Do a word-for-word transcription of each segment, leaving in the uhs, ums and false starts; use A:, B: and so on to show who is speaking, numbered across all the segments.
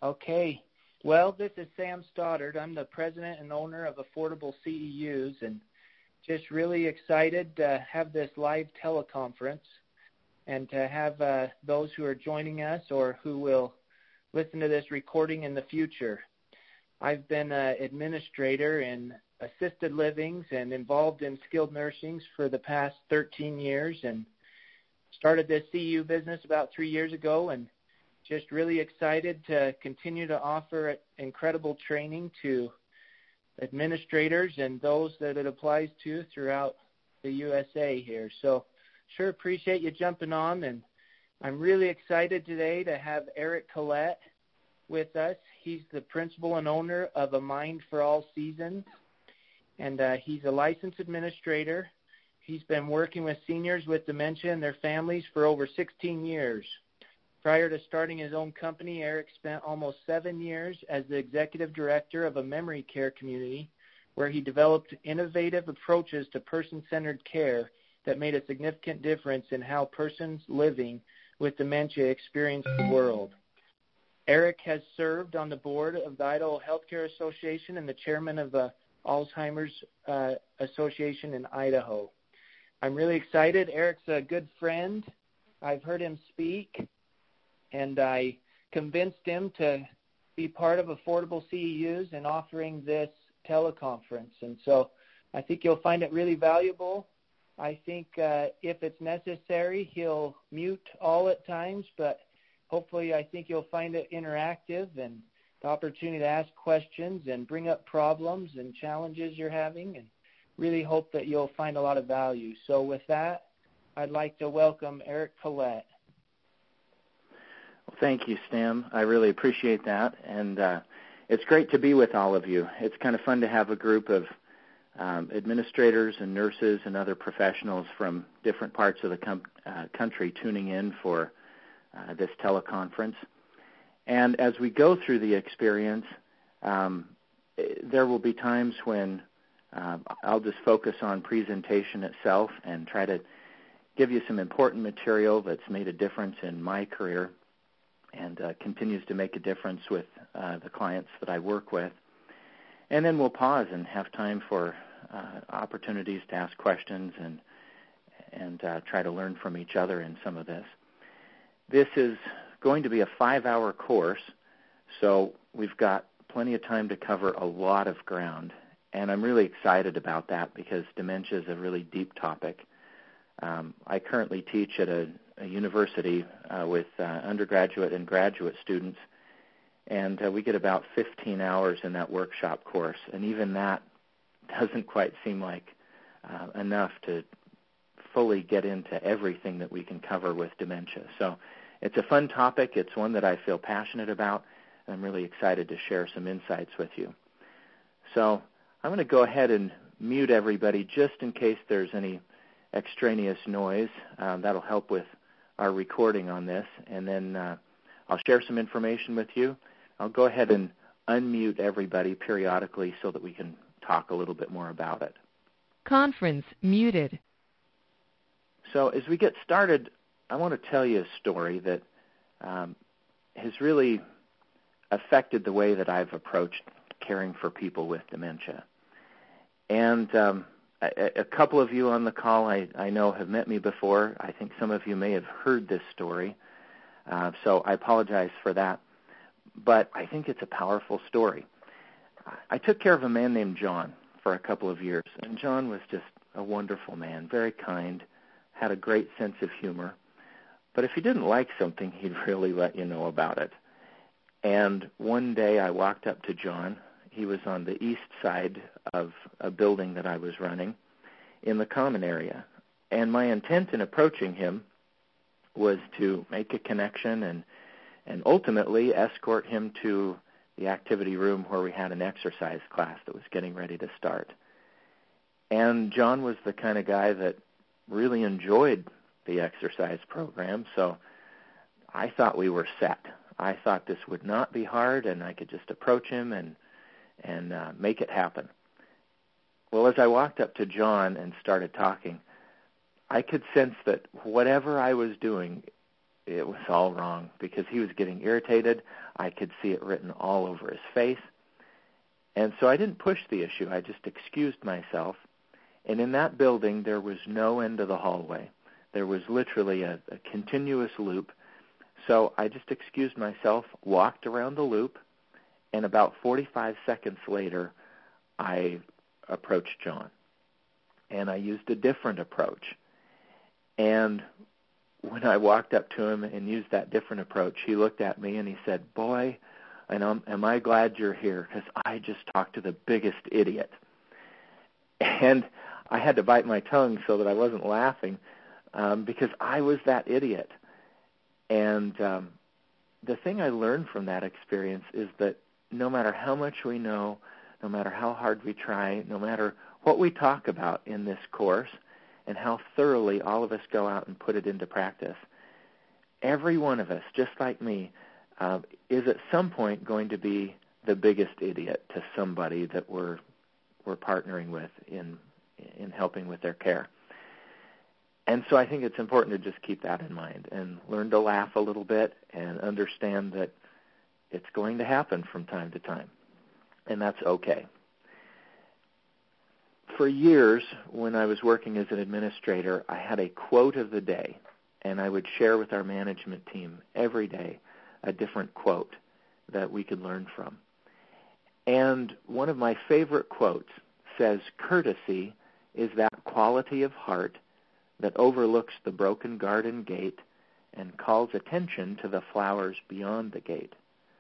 A: Okay. Well, this is Sam Stoddard. I'm the president and owner of Affordable C E Us, and just really excited to have this live teleconference and to have uh, those who are joining us or who will listen to this recording in the future. I've been an administrator in assisted livings and involved in skilled nursing for the past thirteen years, and started this C E U business about three years ago, and just really excited to continue to offer incredible training to administrators and those that it applies to throughout the U S A here. So sure appreciate you jumping on, and I'm really excited today to have Eric Collette with us. He's the principal and owner of A Mind for All Seasons, and uh, he's a licensed administrator. He's been working with seniors with dementia and their families for over sixteen years. Prior to starting his own company, Eric spent almost seven years as the executive director of a memory care community where he developed innovative approaches to person-centered care that made a significant difference in how persons living with dementia experience the world. Eric has served on the board of the Idaho Healthcare Association and the chairman of the Alzheimer's uh, Association in Idaho. I'm really excited. Eric's a good friend. I've heard him speak, and I convinced him to be part of Affordable C E Us and offering this teleconference. And so I think you'll find it really valuable. I think uh, if it's necessary, he'll mute all at times, but hopefully I think you'll find it interactive and the opportunity to ask questions and bring up problems and challenges you're having, and really hope that you'll find a lot of value. So with that, I'd like to welcome Eric Collette.
B: Well, thank you, Stam. I really appreciate that, and uh, it's great to be with all of you. It's kind of fun to have a group of um, administrators and nurses and other professionals from different parts of the com- uh, country tuning in for uh, this teleconference. And as we go through the experience, um, there will be times when uh, I'll just focus on presentation itself and try to give you some important material that's made a difference in my career and uh, continues to make a difference with uh, the clients that I work with. And then we'll pause and have time for uh, opportunities to ask questions and and uh, try to learn from each other in some of this. This is going to be a five-hour course, so we've got plenty of time to cover a lot of ground. And I'm really excited about that because dementia is a really deep topic. Um, I currently teach at a, a university uh, with uh, undergraduate and graduate students, and uh, we get about fifteen hours in that workshop course, and even that doesn't quite seem like uh, enough to fully get into everything that we can cover with dementia. So it's a fun topic. It's one that I feel passionate about, and I'm really excited to share some insights with you. So I'm going to go ahead and mute everybody just in case there's any extraneous noise. Um, that'll help with our recording on this, and then uh, I'll share some information with you. I'll go ahead and unmute everybody periodically so that we can talk a little bit more about it.
C: Conference muted.
B: So as we get started, I want to tell you a story that um, has really affected the way that I've approached caring for people with dementia. And um, a, a couple of you on the call I, I know have met me before. I think some of you may have heard this story, uh, so I apologize for that. But I think it's a powerful story. I took care of a man named John for a couple of years, and John was just a wonderful man, very kind, had a great sense of humor. But if he didn't like something, he'd really let you know about it. And one day I walked up to John. He was on the east side of a building that I was running in the common area. And my intent in approaching him was to make a connection and, and ultimately escort him to the activity room where we had an exercise class that was getting ready to start. And John was the kind of guy that really enjoyed the exercise program, so I thought we were set. I thought this would not be hard, and I could just approach him and and uh, make it happen. Well, as I walked up to John and started talking, I could sense that whatever I was doing, it was all wrong because he was getting irritated. I could see it written all over his face. And so I didn't push the issue. I just excused myself. And in that building, there was no end to the hallway. There was literally a, a continuous loop. So I just excused myself, walked around the loop, and about forty-five seconds later, I approached John. And I used a different approach. And when I walked up to him and used that different approach, he looked at me and he said, "Boy, and I'm, am I glad you're here, because I just talked to the biggest idiot." And I had to bite my tongue so that I wasn't laughing um, because I was that idiot. And um, the thing I learned from that experience is that no matter how much we know, no matter how hard we try, no matter what we talk about in this course and how thoroughly all of us go out and put it into practice, every one of us, just like me, uh, is at some point going to be the biggest idiot to somebody that we're we're partnering with in in helping with their care. And so I think it's important to just keep that in mind and learn to laugh a little bit and understand that it's going to happen from time to time, and that's okay. For years, when I was working as an administrator, I had a quote of the day, and I would share with our management team every day a different quote that we could learn from. And one of my favorite quotes says, "Courtesy is that quality of heart that overlooks the broken garden gate and calls attention to the flowers beyond the gate."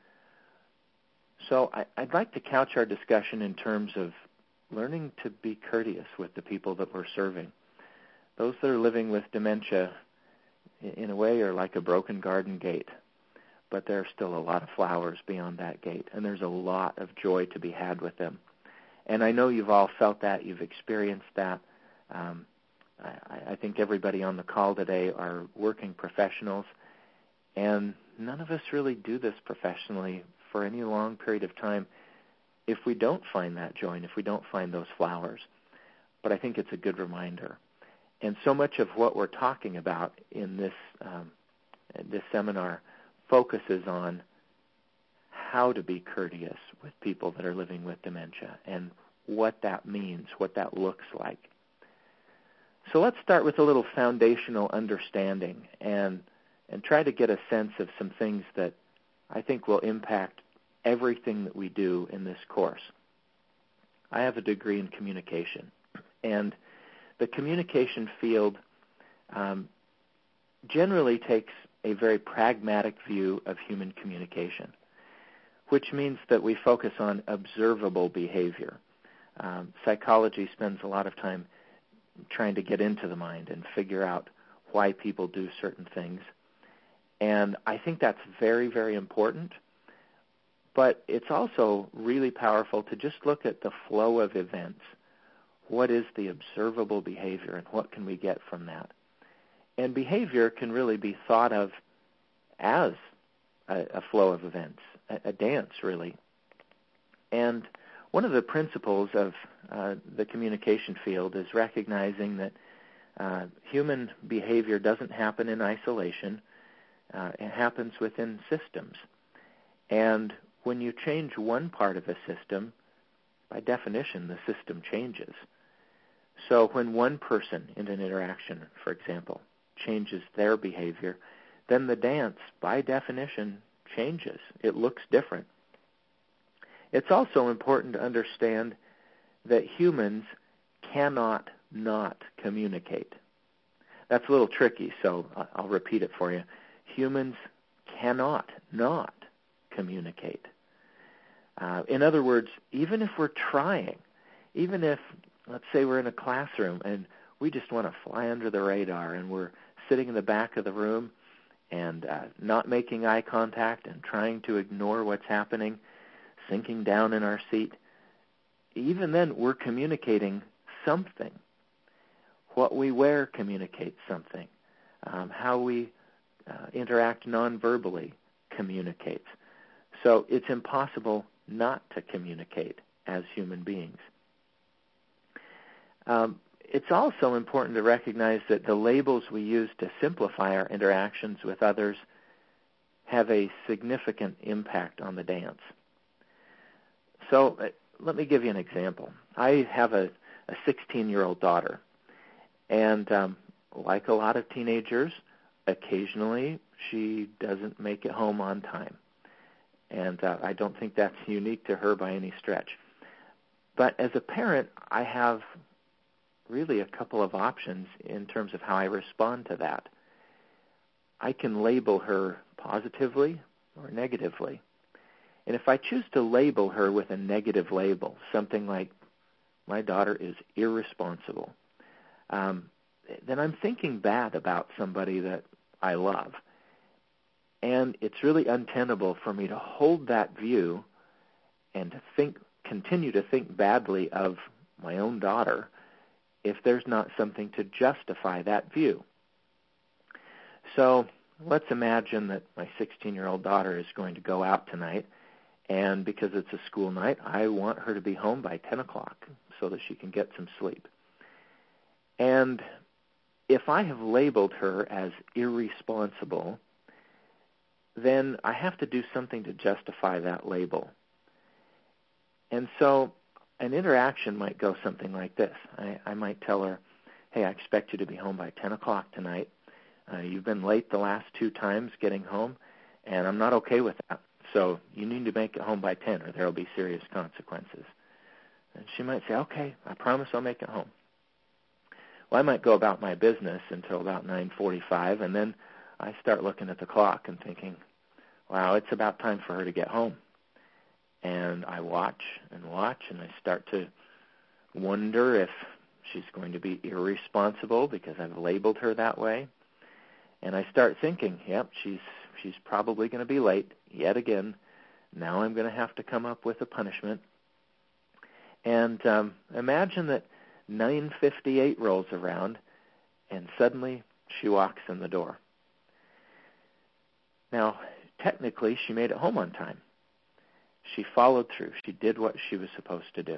B: So I, I'd like to couch our discussion in terms of learning to be courteous with the people that we're serving. Those that are living with dementia, in a way, are like a broken garden gate, but there are still a lot of flowers beyond that gate, and there's a lot of joy to be had with them. And I know you've all felt that, you've experienced that. Um, I, I think everybody on the call today are working professionals, and none of us really do this professionally for any long period of time if we don't find that joy and if we don't find those flowers. But I think it's a good reminder. And so much of what we're talking about in this um, this seminar focuses on how to be courteous with people that are living with dementia and what that means, what that looks like. So let's start with a little foundational understanding and and try to get a sense of some things that I think will impact everything that we do in this course. I have a degree in communication, and the communication field um, generally takes a very pragmatic view of human communication, which means that we focus on observable behavior. Um, psychology spends a lot of time trying to get into the mind and figure out why people do certain things. And I think that's very, very important. But it's also really powerful to just look at the flow of events. What is the observable behavior, and what can we get from that? And behavior can really be thought of as a, a flow of events, a, a dance, really. And one of the principles of uh, the communication field is recognizing that uh, human behavior doesn't happen in isolation. Uh, it happens within systems. And when you change one part of a system, by definition, the system changes. So when one person in an interaction, for example, changes their behavior, then the dance, by definition, changes. It looks different. It's also important to understand that humans cannot not communicate. That's a little tricky, so I'll repeat it for you. Humans cannot not communicate. Uh, in other words, even if we're trying, even if, let's say we're in a classroom and we just want to fly under the radar and we're sitting in the back of the room and uh, not making eye contact and trying to ignore what's happening, sinking down in our seat, even then we're communicating something. What we wear communicates something. Um, how we uh, interact non-verbally communicates. So it's impossible not to communicate as human beings. Um, it's also important to recognize that the labels we use to simplify our interactions with others have a significant impact on the dance. So uh, let me give you an example. I have a, a sixteen-year-old daughter, and um, like a lot of teenagers, occasionally she doesn't make it home on time. And uh, I don't think that's unique to her by any stretch. But as a parent, I have really a couple of options in terms of how I respond to that. I can label her positively or negatively. And if I choose to label her with a negative label, something like, my daughter is irresponsible, um, then I'm thinking bad about somebody that I love. And it's really untenable for me to hold that view and to think, continue to think badly of my own daughter if there's not something to justify that view. So let's imagine that my sixteen-year-old daughter is going to go out tonight, and because it's a school night, I want her to be home by ten o'clock so that she can get some sleep. And if I have labeled her as irresponsible, then I have to do something to justify that label. And so an interaction might go something like this. I, I might tell her, hey, I expect you to be home by ten o'clock tonight. Uh, you've been late the last two times getting home, and I'm not okay with that. So you need to make it home by ten or there will be serious consequences. And she might say, okay, I promise I'll make it home. Well, I might go about my business until about nine forty-five, and then I start looking at the clock and thinking, wow, it's about time for her to get home. And I watch and watch, and I start to wonder if she's going to be irresponsible because I've labeled her that way. And I start thinking, yep, she's she's probably going to be late yet again. Now I'm going to have to come up with a punishment. And um, imagine that nine fifty-eight rolls around, and suddenly she walks in the door. Now, technically, she made it home on time. She followed through. She did what she was supposed to do.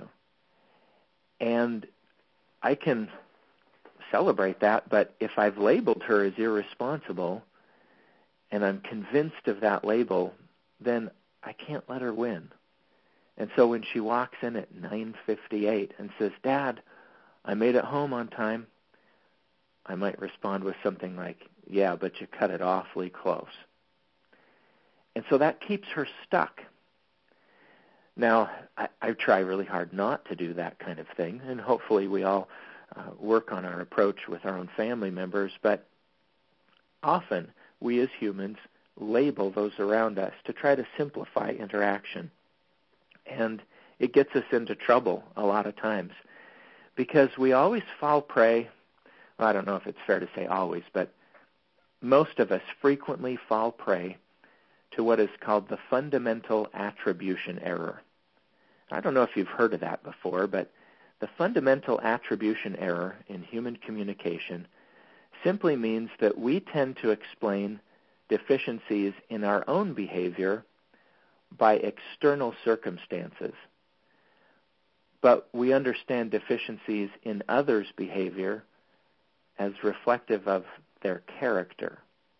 B: And I can celebrate that, but if I've labeled her as irresponsible and I'm convinced of that label, then I can't let her win. And so when she walks in at nine fifty-eight and says, Dad, I made it home on time, I might respond with something like, yeah, but you cut it awfully close. And so that keeps her stuck. Now, I, I try really hard not to do that kind of thing, and hopefully we all uh, work on our approach with our own family members, but often we as humans label those around us to try to simplify interaction. And it gets us into trouble a lot of times because we always fall prey, well, I don't know if it's fair to say always, but most of us frequently fall prey to what is called the fundamental attribution error. I don't know if you've heard of that before, but the fundamental attribution error in human communication simply means that we tend to explain deficiencies in our own behavior by external circumstances. But we understand deficiencies in others' behavior as reflective of their character.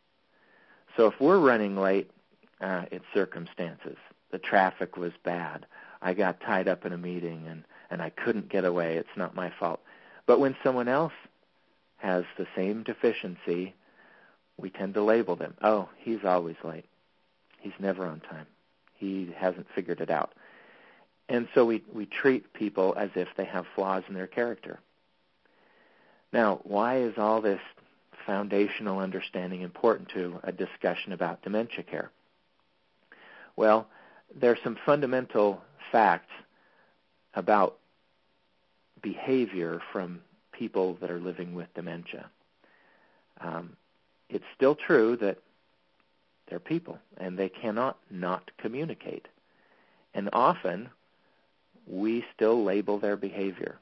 B: So if we're running late, uh, it's circumstances. The traffic was bad. I got tied up in a meeting and, and I couldn't get away. It's not my fault. But when someone else has the same deficiency, we tend to label them. Oh, he's always late. He's never on time. He hasn't figured it out. And so we, we treat people as if they have flaws in their character. Now, why is all this foundational understanding important to a discussion about dementia care? Well, there are some fundamental facts about behavior from people that are living with dementia. Um, it's still true that they're people, and they cannot not communicate. And often, we still label their behavior.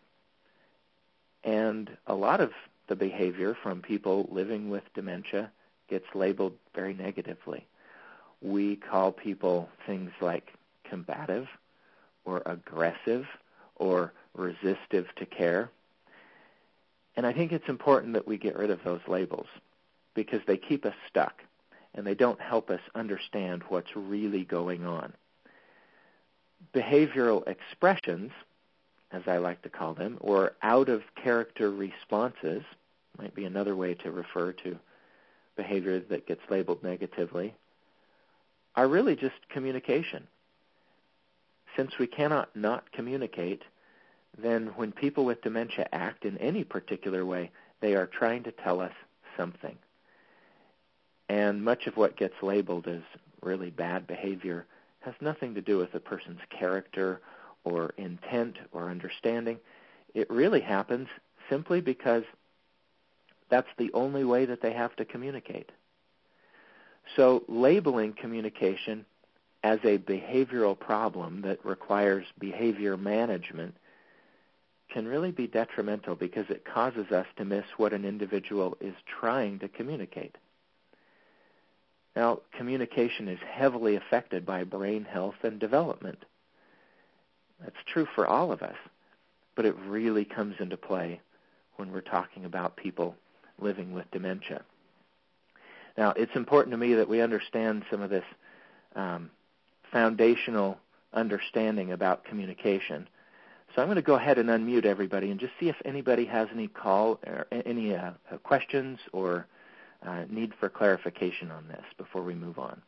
B: And a lot of the behavior from people living with dementia gets labeled very negatively. We call people things like combative or aggressive or resistive to care. And I think it's important that we get rid of those labels because they keep us stuck and they don't help us understand what's really going on. Behavioral expressions, as I like to call them, or out-of-character responses, might be another way to refer to behavior that gets labeled negatively, are really just communication. Since we cannot not communicate, then when people with dementia act in any particular way, they are trying to tell us something. And much of what gets labeled as really bad behavior has nothing to do with a person's character or intent or understanding. It really happens simply because that's the only way that they have to communicate. So labeling communication as a behavioral problem that requires behavior management can really be detrimental because it causes us to miss what an individual is trying to communicate. Now, communication is heavily affected by brain health and development. That's true for all of us, but it really comes into play when we're talking about people living with dementia. Now, it's important to me that we understand some of this um, foundational understanding about communication. So I'm going to go ahead and unmute everybody and just see if anybody has any call or any uh, questions or uh, need for clarification on this before we move on.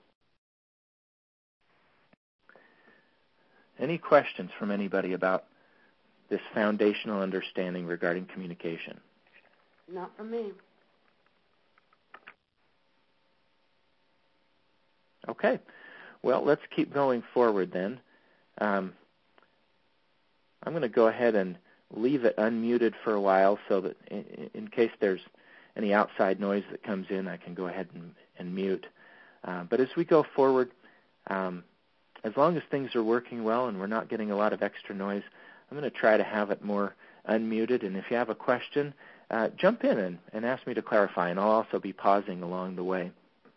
B: Any questions from anybody about this foundational understanding regarding communication?
D: Not from me.
B: Okay. Well, let's keep going forward then. Um, I'm going to go ahead and leave it unmuted for a while so that in, in case there's any outside noise that comes in, I can go ahead and, and mute. Uh, but as we go forward, um, as long as things are working well and we're not getting a lot of extra noise, I'm going to try to have it more unmuted. And if you have a question, uh, jump in and, and ask me to clarify, and I'll also be pausing along the way.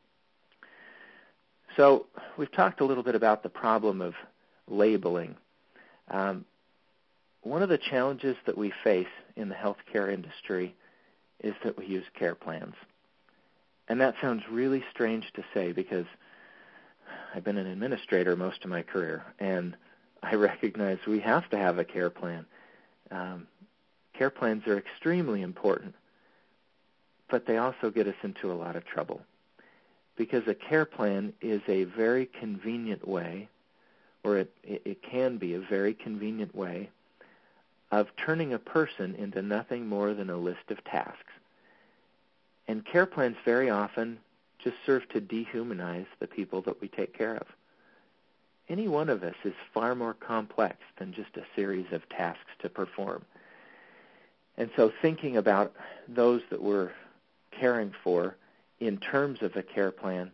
B: So we've talked a little bit about the problem of labeling. Um, one of the challenges that we face in the healthcare industry is that we use care plans. And that sounds really strange to say because I've been an administrator most of my career, and I recognize we have to have a care plan. Um, care plans are extremely important, but they also get us into a lot of trouble because a care plan is a very convenient way, or it, it can be a very convenient way, of turning a person into nothing more than a list of tasks. And care plans very often just serve to dehumanize the people that we take care of. Any one of us is far more complex than just a series of tasks to perform. And so thinking about those that we're caring for in terms of a care plan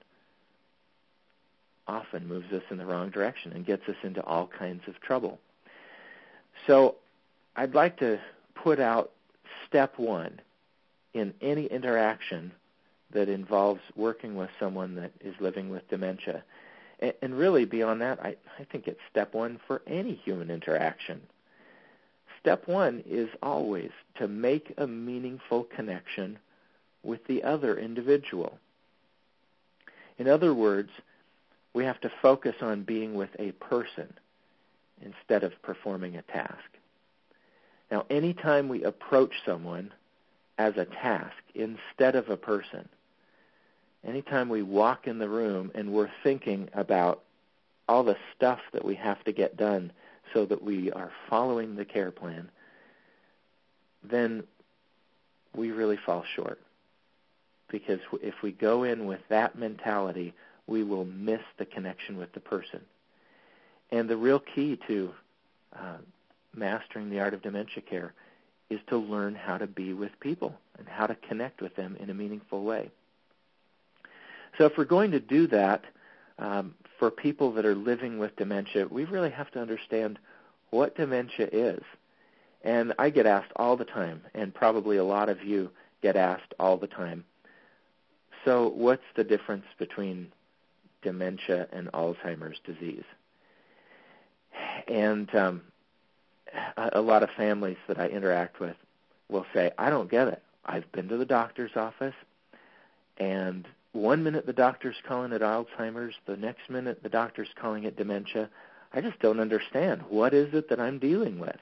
B: often moves us in the wrong direction and gets us into all kinds of trouble. So I'd like to put out step one in any interaction that involves working with someone that is living with dementia. And, and really beyond that, I, I think it's step one for any human interaction. Step one is always to make a meaningful connection with the other individual. In other words, we have to focus on being with a person instead of performing a task. Now, anytime we approach someone as a task instead of a person, anytime we walk in the room and we're thinking about all the stuff that we have to get done so that we are following the care plan, then we really fall short. Because if we go in with that mentality, we will miss the connection with the person. And the real key to uh, mastering the art of dementia care is to learn how to be with people and how to connect with them in a meaningful way. So if we're going to do that um, for people that are living with dementia, we really have to understand what dementia is. And I get asked all the time, and probably a lot of you get asked all the time, so what's the difference between dementia and Alzheimer's disease? And um, a, a lot of families that I interact with will say, I don't get it. I've been to the doctor's office, and one minute the doctor's calling it Alzheimer's, the next minute the doctor's calling it dementia. I just don't understand. What is it that I'm dealing with?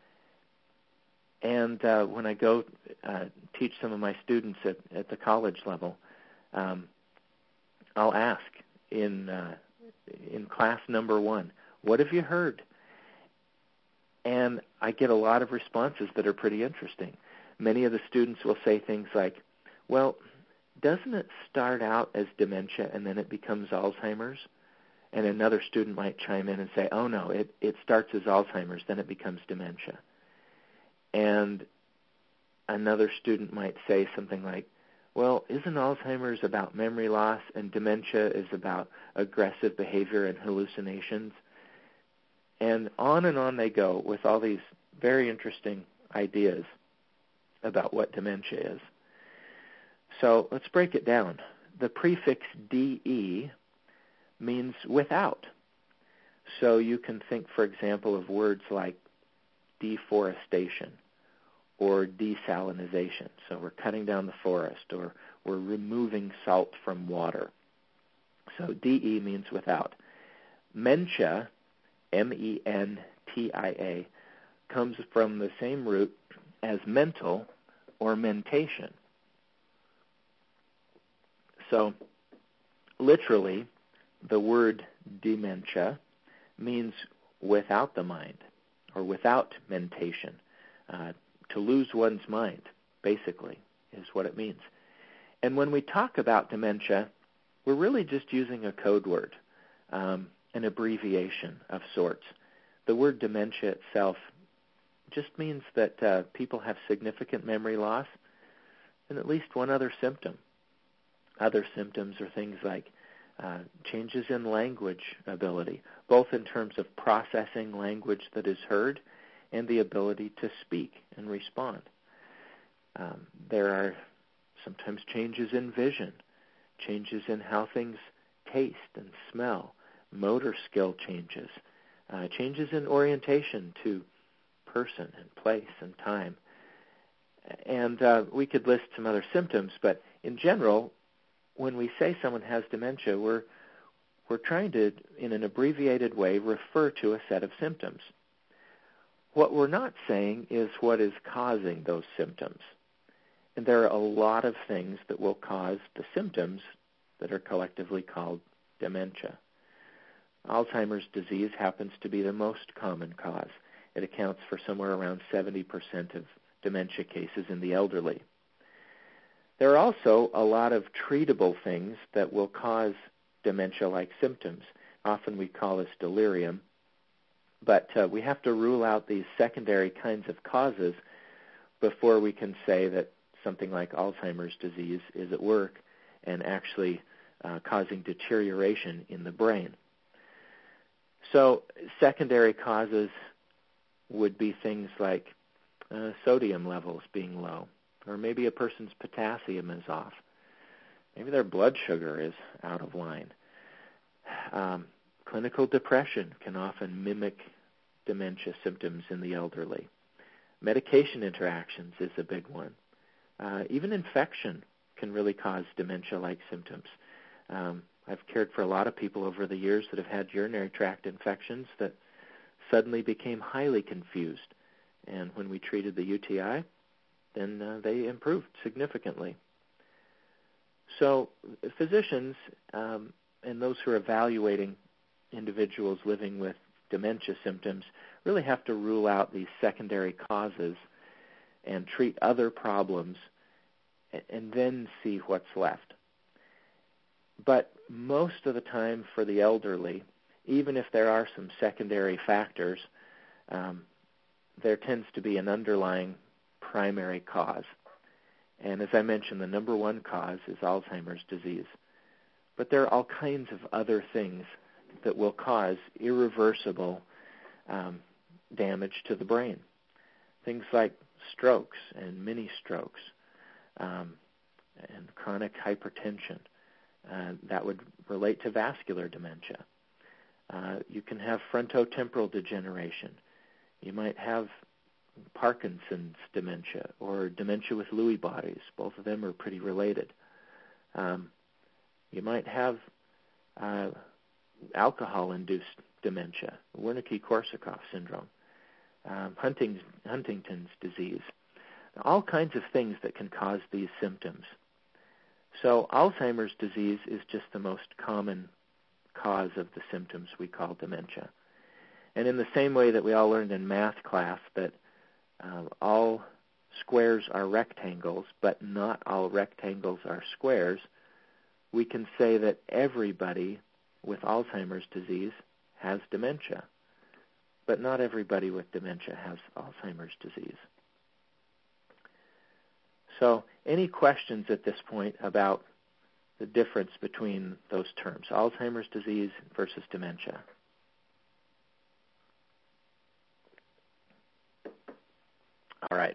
B: And uh, when I go uh, teach some of my students at, at the college level, um, I'll ask in uh, in class number one, what have you heard? And I get a lot of responses that are pretty interesting. Many of the students will say things like, well, doesn't it start out as dementia and then it becomes Alzheimer's? And another student might chime in and say, oh, no, it, it starts as Alzheimer's, then it becomes dementia. And another student might say something like, well, isn't Alzheimer's about memory loss and dementia is about aggressive behavior and hallucinations? And on and on they go with all these very interesting ideas about what dementia is. So let's break it down. The prefix D E means without. So you can think, for example, of words like deforestation or desalinization. So we're cutting down the forest, or we're removing salt from water. So D E means without. Mentia, M E N T I A, comes from the same root as mental or mentation. So literally, the word dementia means without the mind, or without mentation. Uh, to lose one's mind, basically, is what it means. And when we talk about dementia, we're really just using a code word, um, an abbreviation of sorts. The word dementia itself just means that uh, people have significant memory loss and at least one other symptom. Other symptoms are things like uh, changes in language ability, both in terms of processing language that is heard and the ability to speak and respond. Um, there are sometimes changes in vision, changes in how things taste and smell, motor skill changes, uh, changes in orientation to person and place and time. And uh, we could list some other symptoms, but in general, when we say someone has dementia, we're we're trying to, in an abbreviated way, refer to a set of symptoms. What we're not saying is what is causing those symptoms. And there are a lot of things that will cause the symptoms that are collectively called dementia. Alzheimer's disease happens to be the most common cause. It accounts for somewhere around seventy percent of dementia cases in the elderly. There are also a lot of treatable things that will cause dementia-like symptoms. Often we call this delirium. But uh, we have to rule out these secondary kinds of causes before we can say that something like Alzheimer's disease is at work and actually uh, causing deterioration in the brain. So secondary causes would be things like uh, sodium levels being low, or maybe a person's potassium is off. Maybe their blood sugar is out of line. Um, clinical depression can often mimic dementia symptoms in the elderly. Medication interactions is a big one. Uh, even infection can really cause dementia-like symptoms. Um, I've cared for a lot of people over the years that have had urinary tract infections that suddenly became highly confused. And when we treated the U T I, then uh, they improved significantly. So physicians um, and those who are evaluating individuals living with dementia symptoms really have to rule out these secondary causes and treat other problems and then see what's left. But most of the time for the elderly, even if there are some secondary factors, um, there tends to be an underlying primary cause. And as I mentioned, the number one cause is Alzheimer's disease. But there are all kinds of other things that will cause irreversible um, damage to the brain. Things like strokes and mini strokes um, and chronic hypertension. Uh, that would relate to vascular dementia. Uh, you can have frontotemporal degeneration. You might have Parkinson's dementia or dementia with Lewy bodies. Both of them are pretty related. Um, you might have uh, alcohol-induced dementia, Wernicke-Korsakoff syndrome, um, Huntington's, Huntington's disease, all kinds of things that can cause these symptoms. So Alzheimer's disease is just the most common cause of the symptoms we call dementia. And in the same way that we all learned in math class that uh, all squares are rectangles, but not all rectangles are squares, we can say that everybody with Alzheimer's disease has dementia, but not everybody with dementia has Alzheimer's disease. So any questions at this point about the difference between those terms, Alzheimer's disease versus dementia? All right.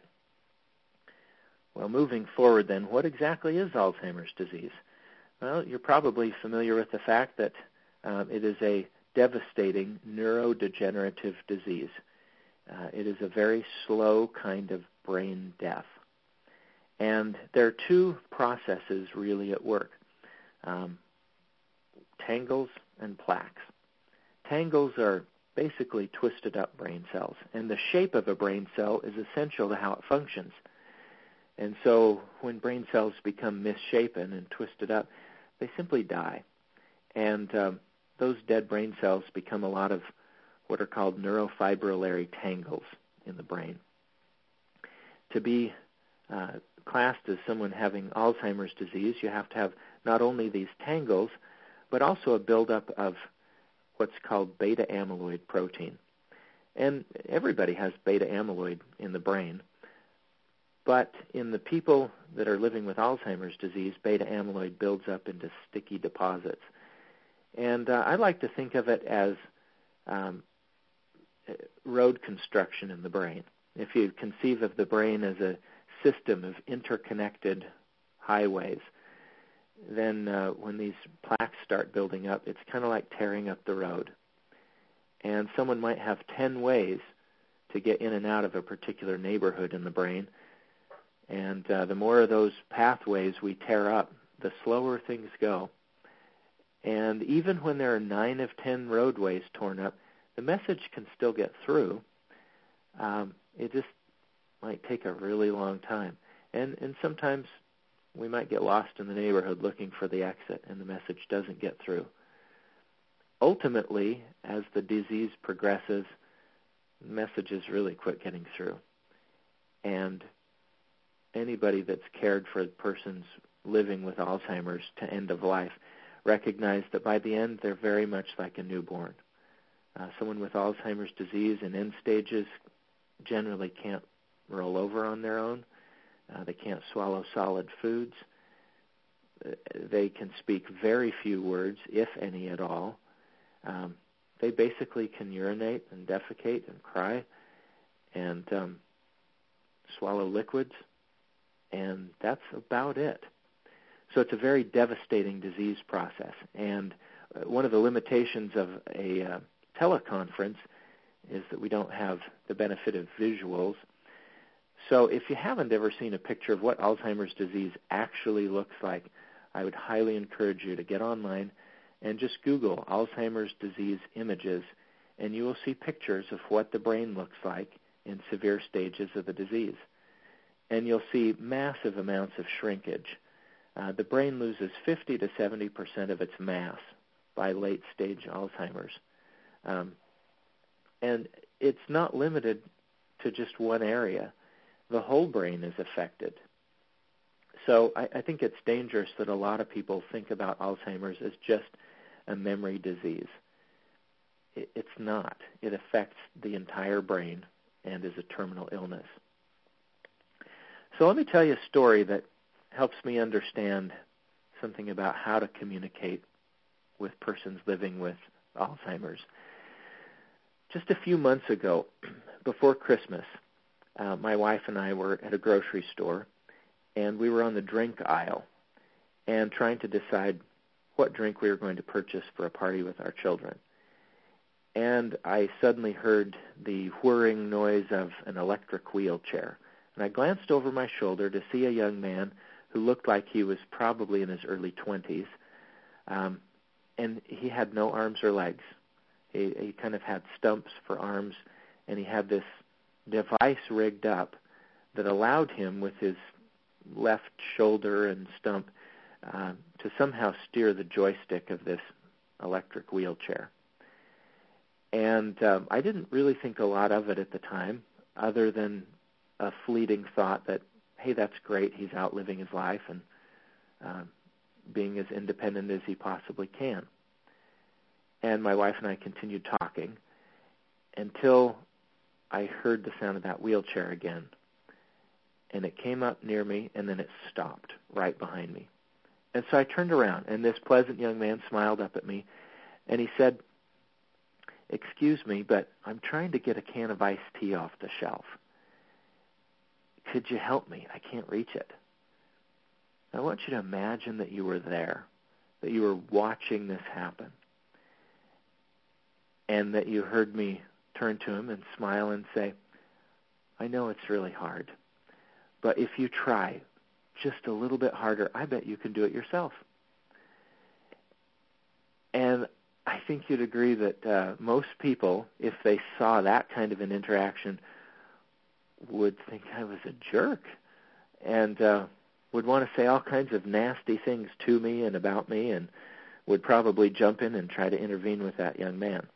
B: Well, moving forward then, what exactly is Alzheimer's disease? Well, you're probably familiar with the fact that um, it is a devastating neurodegenerative disease. Uh, it is a very slow kind of brain death. And there are two processes really at work, um, tangles and plaques. Tangles are basically twisted up brain cells, and the shape of a brain cell is essential to how it functions. And so when brain cells become misshapen and twisted up, they simply die. And um, those dead brain cells become a lot of what are called neurofibrillary tangles in the brain. To be uh, classed as someone having Alzheimer's disease, you have to have not only these tangles, but also a buildup of what's called beta amyloid protein. And everybody has beta amyloid in the brain. But in the people that are living with Alzheimer's disease, beta amyloid builds up into sticky deposits. And uh, I like to think of it as um, road construction in the brain. If you conceive of the brain as a system of interconnected highways, then uh, when these plaques start building up, it's kind of like tearing up the road. And someone might have ten ways to get in and out of a particular neighborhood in the brain. And uh, the more of those pathways we tear up, the slower things go. And even when there are nine of ten roadways torn up, the message can still get through. Um, it just might take a really long time. And, and sometimes we might get lost in the neighborhood looking for the exit, and the message doesn't get through. Ultimately, as the disease progresses, messages really quit getting through. And anybody that's cared for persons living with Alzheimer's to end of life recognize that by the end they're very much like a newborn. Uh, someone with Alzheimer's disease in end stages generally can't roll over on their own. Uh, they can't swallow solid foods. Uh, they can speak very few words, if any at all. Um, they basically can urinate and defecate and cry and um, swallow liquids, and that's about it. So it's a very devastating disease process. And uh, one of the limitations of a uh, teleconference is that we don't have the benefit of visuals. So if you haven't ever seen a picture of what Alzheimer's disease actually looks like, I would highly encourage you to get online and just Google Alzheimer's disease images, and you will see pictures of what the brain looks like in severe stages of the disease. And you'll see massive amounts of shrinkage. Uh, the brain loses fifty to seventy percent of its mass by late-stage Alzheimer's. Um, and it's not limited to just one area. The whole brain is affected. So I, I think it's dangerous that a lot of people think about Alzheimer's as just a memory disease. It, it's not. It affects the entire brain and is a terminal illness. So let me tell you a story that helps me understand something about how to communicate with persons living with Alzheimer's. Just a few months ago, before Christmas, uh, my wife and I were at a grocery store, and we were on the drink aisle and trying to decide what drink we were going to purchase for a party with our children. and I suddenly heard the whirring noise of an electric wheelchair. And I glanced over my shoulder to see a young man who looked like he was probably in his early twenties, um, and he had no arms or legs. He, he kind of had stumps for arms, and he had this device rigged up that allowed him, with his left shoulder and stump, uh, to somehow steer the joystick of this electric wheelchair. And um, I didn't really think a lot of it at the time, other than a fleeting thought that, hey, that's great, he's out living his life and uh, being as independent as he possibly can. And my wife and I continued talking until I heard the sound of that wheelchair again. And it came up near me, and then it stopped right behind me. And so I turned around, and this pleasant young man smiled up at me, and he said, "Excuse me, but I'm trying to get a can of iced tea off the shelf. Could you help me? I can't reach it." I want you to imagine that you were there, that you were watching this happen, and that you heard me turn to him and smile and say, "I know it's really hard, but if you try just a little bit harder, I bet you can do it yourself." And I think you'd agree that uh, most people, if they saw that kind of an interaction, would think I was a jerk and uh, would want to say all kinds of nasty things to me and about me, and would probably jump in and try to intervene with that young man.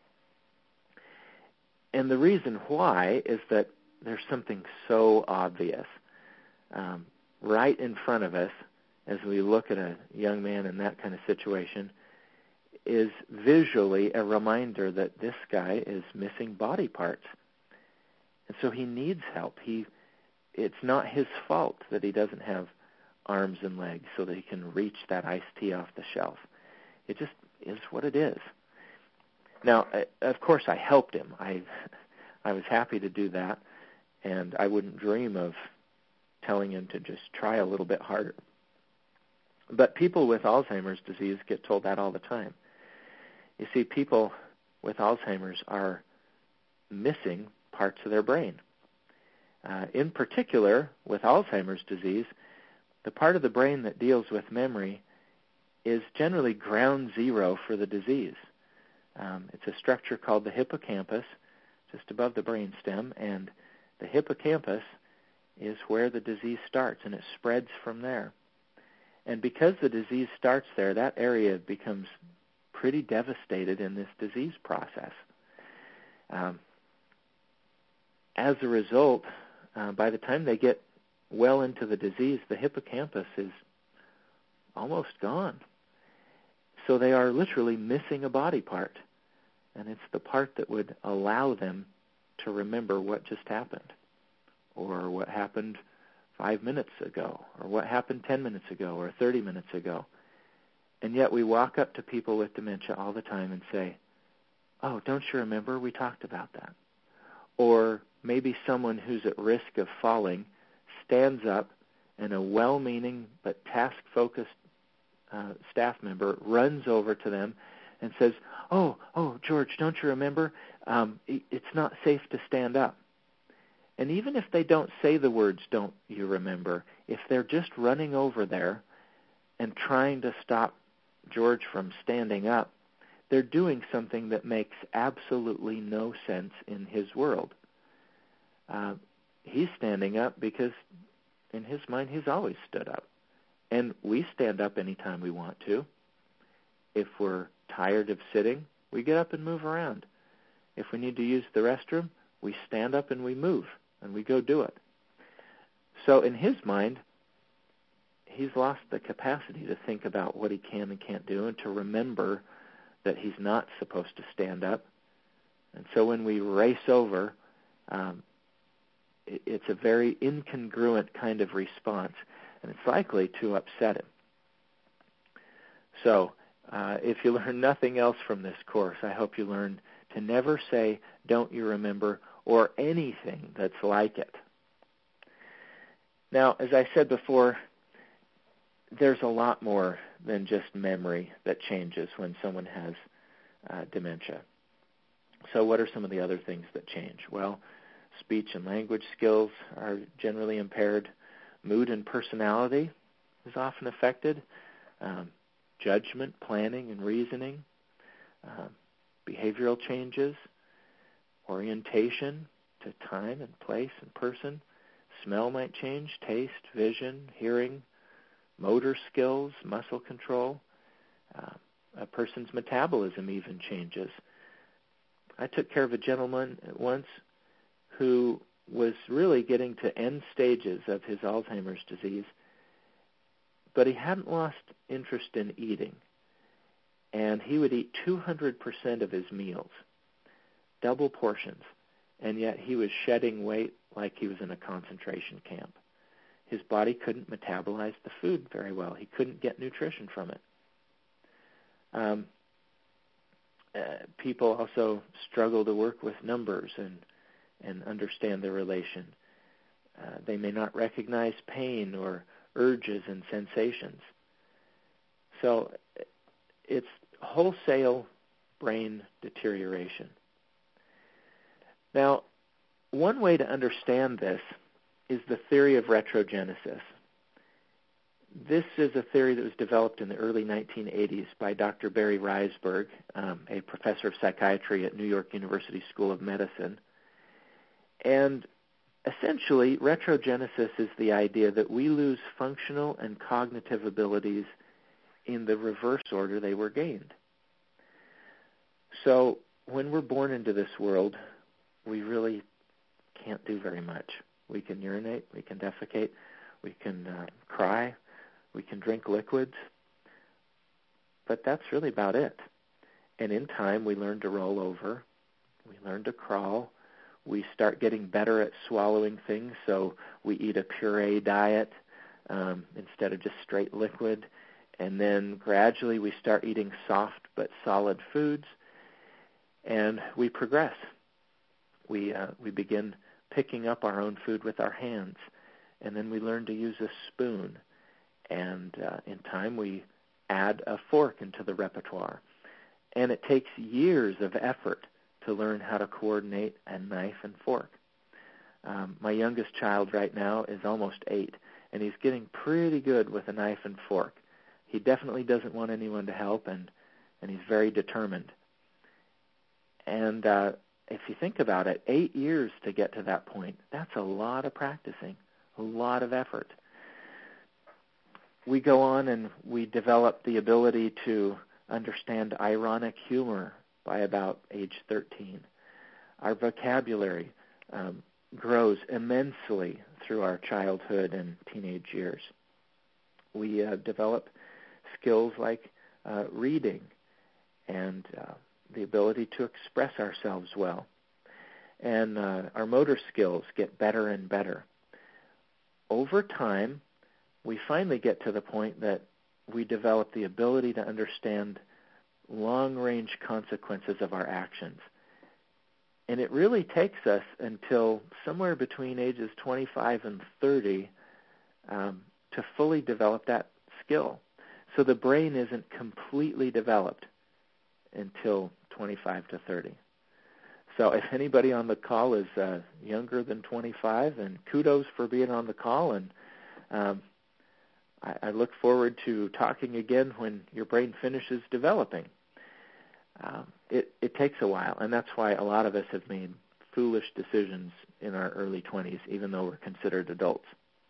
B: And the reason why is that there's something so obvious um, right in front of us as we look at a young man in that kind of situation, is visually a reminder that this guy is missing body parts. And so he needs help. He, it's not his fault that he doesn't have arms and legs so that he can reach that iced tea off the shelf. It just is what it is. Now, I, of course, I helped him. I, I was happy to do that, and I wouldn't dream of telling him to just try a little bit harder. But people with Alzheimer's disease get told that all the time. You see, people with Alzheimer's are missing parts of their brain. Uh, in particular, with Alzheimer's disease, the part of the brain that deals with memory is generally ground zero for the disease. Um, it's a structure called the hippocampus, just above the brainstem, and the hippocampus is where the disease starts, and it spreads from there. And because the disease starts there, that area becomes pretty devastated in this disease process. Um, as a result, uh, by the time they get well into the disease, the hippocampus is almost gone. So they are literally missing a body part, and it's the part that would allow them to remember what just happened, or what happened five minutes ago, or what happened ten minutes ago, or thirty minutes ago. And yet we walk up to people with dementia all the time and say, "Oh, don't you remember? We talked about that." Or maybe someone who's at risk of falling stands up, and a well-meaning but task-focused uh, staff member runs over to them and says, oh, oh, George, don't you remember? Um, it's not safe to stand up. And even if they don't say the words, "Don't you remember," if they're just running over there and trying to stop George from standing up, they're doing something that makes absolutely no sense in his world. Uh, he's standing up because in his mind he's always stood up. And we stand up anytime we want to. If we're tired of sitting, we get up and move around. If we need to use the restroom, we stand up and we move, and we go do it. So in his mind, he's lost the capacity to think about what he can and can't do, and to remember that he's not supposed to stand up. And so when we race over, um, it, it's a very incongruent kind of response, and it's likely to upset him. So uh, if you learn nothing else from this course, I hope you learn to never say, "Don't you remember?" or anything that's like it. Now, as I said before, there's a lot more than just memory that changes when someone has uh, dementia. So what are some of the other things that change? Well, speech and language skills are generally impaired. Mood and personality is often affected. Um, judgment, planning, and reasoning. Uh, behavioral changes. Orientation to time and place and person. Smell might change. Taste, vision, hearing. Motor skills, muscle control. Uh, a person's metabolism even changes. I took care of a gentleman once who was really getting to end stages of his Alzheimer's disease, but he hadn't lost interest in eating. And he would eat two hundred percent of his meals, double portions, and yet he was shedding weight like he was in a concentration camp. His body couldn't metabolize the food very well. He couldn't get nutrition from it. Um, uh, people also struggle to work with numbers and, and understand their relation. Uh, they may not recognize pain or urges and sensations. So it's wholesale brain deterioration. Now, one way to understand this is the theory of retrogenesis. This is a theory that was developed in the early nineteen eighties by Doctor Barry Reisberg, um, a professor of psychiatry at New York University School of Medicine. And essentially, retrogenesis is the idea that we lose functional and cognitive abilities in the reverse order they were gained. So when we're born into this world, we really can't do very much. We can urinate, we can defecate, we can uh, cry, we can drink liquids, but that's really about it. And in time, we learn to roll over, we learn to crawl, we start getting better at swallowing things, so we eat a puree diet um, instead of just straight liquid, and then gradually we start eating soft but solid foods, and we progress. We uh, we begin picking up our own food with our hands, and then we learn to use a spoon, and uh, in time we add a fork into the repertoire. And it takes years of effort to learn how to coordinate a knife and fork. Um, my youngest child right now is almost eight, and he's getting pretty good with a knife and fork. He definitely doesn't want anyone to help, and, and he's very determined. And uh, if you think about it, eight years to get to that point, that's a lot of practicing, a lot of effort. We go on and we develop the ability to understand ironic humor by about age thirteen. Our vocabulary um, grows immensely through our childhood and teenage years. We uh, develop skills like uh, reading and uh, the ability to express ourselves well. And uh, our motor skills get better and better. Over time, we finally get to the point that we develop the ability to understand long-range consequences of our actions. And it really takes us until somewhere between ages twenty-five and thirty um, to fully develop that skill. So the brain isn't completely developed until twenty-five to thirty. So if anybody on the call is uh, younger than twenty-five, then kudos for being on the call, and um, I, I look forward to talking again when your brain finishes developing. Um, it, it takes a while, and that's why a lot of us have made foolish decisions in our early twenties, even though we're considered adults.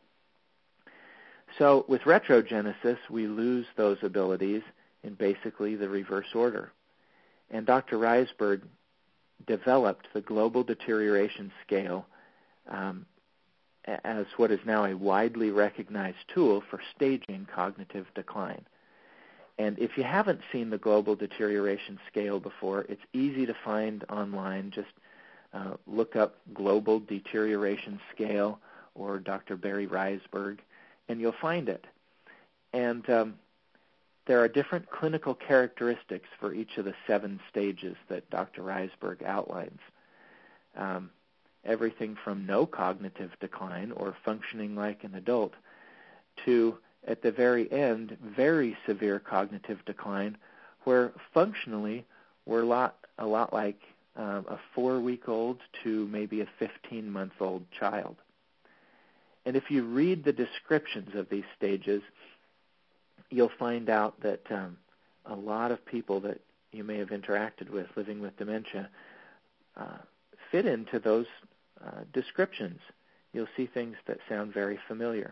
B: So with retrogenesis, we lose those abilities in basically the reverse order. And Doctor Reisberg developed the Global Deterioration Scale um, as what is now a widely recognized tool for staging cognitive decline. And if you haven't seen the Global Deterioration Scale before, it's easy to find online. Just uh, look up Global Deterioration Scale or Doctor Barry Reisberg, and you'll find it. And um, there are different clinical characteristics for each of the seven stages that Doctor Reisberg outlines. Um, everything from no cognitive decline or functioning like an adult to, at the very end, very severe cognitive decline where functionally we're a lot, a lot like um, a four-week-old to maybe a fifteen-month-old child. And if you read the descriptions of these stages, you'll find out that um, a lot of people that you may have interacted with living with dementia uh, fit into those uh, descriptions. You'll see things that sound very familiar.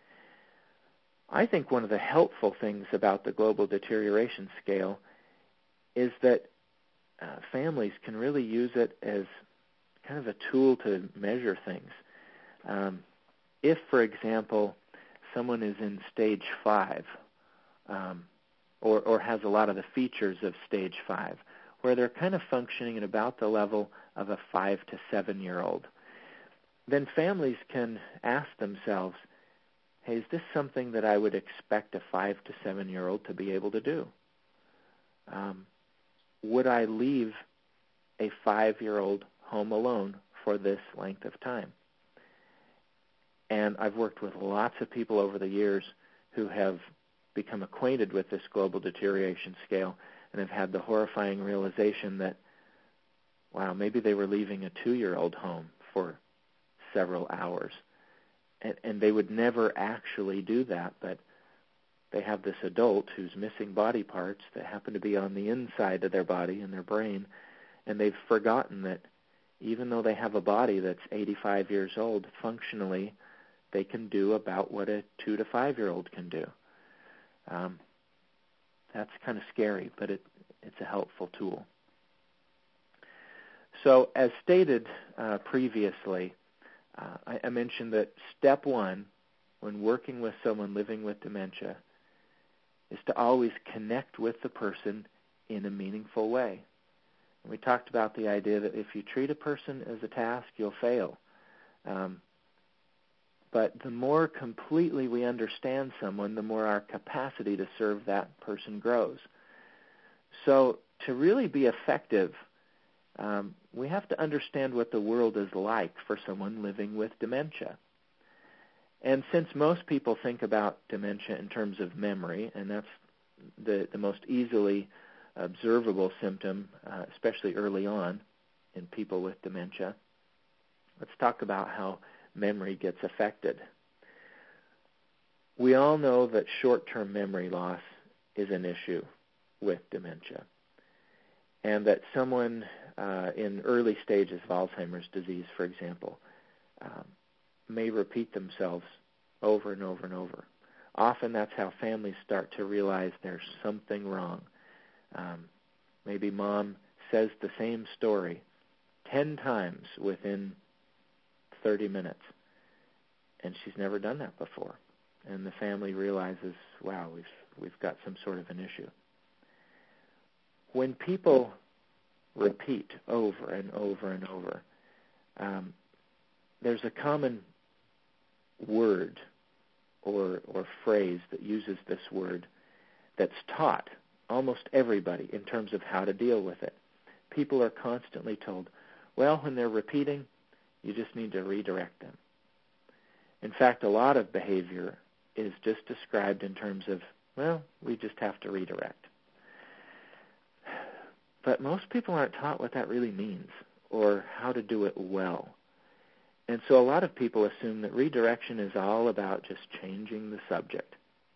B: I think one of the helpful things about the Global Deterioration Scale is that uh, families can really use it as kind of a tool to measure things. Um, if, for example, someone is in stage five, um, or, or has a lot of the features of stage five, where they're kind of functioning at about the level of a five to seven-year-old, then families can ask themselves, hey, is this something that I would expect a five to seven-year-old to be able to do? Um, would I leave a five-year-old home alone for this length of time? And I've worked with lots of people over the years who have become acquainted with this Global Deterioration Scale and have had the horrifying realization that, wow, maybe they were leaving a two-year-old home for several hours. And, and they would never actually do that, but they have this adult who's missing body parts that happen to be on the inside of their body and their brain, and they've forgotten that even though they have a body that's eighty-five years old, functionally they can do about what a two to five-year-old can do. Um, that's kind of scary, but it, it's a helpful tool. So as stated uh, previously, uh, I, I mentioned that step one when working with someone living with dementia is to always connect with the person in a meaningful way. And we talked about the idea that if you treat a person as a task, you'll fail. Um, But the more completely we understand someone, the more our capacity to serve that person grows. So to really be effective, um, we have to understand what the world is like for someone living with dementia. And since most people think about dementia in terms of memory, and that's the, the most easily observable symptom, uh, especially early on in people with dementia, let's talk about how memory gets affected. We all know that short-term memory loss is an issue with dementia, and that someone uh, in early stages of Alzheimer's disease, for example, um, may repeat themselves over and over and over. Often that's how families start to realize there's something wrong. Um, maybe mom says the same story ten times within thirty minutes, and she's never done that before. And the family realizes, wow, we've we've got some sort of an issue. When people repeat over and over and over, um, there's a common word or or phrase that uses this word that's taught almost everybody in terms of how to deal with it. People are constantly told, well, when they're repeating, you just need to redirect them. In fact, a lot of behavior is just described in terms of, well, we just have to redirect. But most people aren't taught what that really means or how to do it well. And so a lot of people assume that redirection is all about just changing the subject.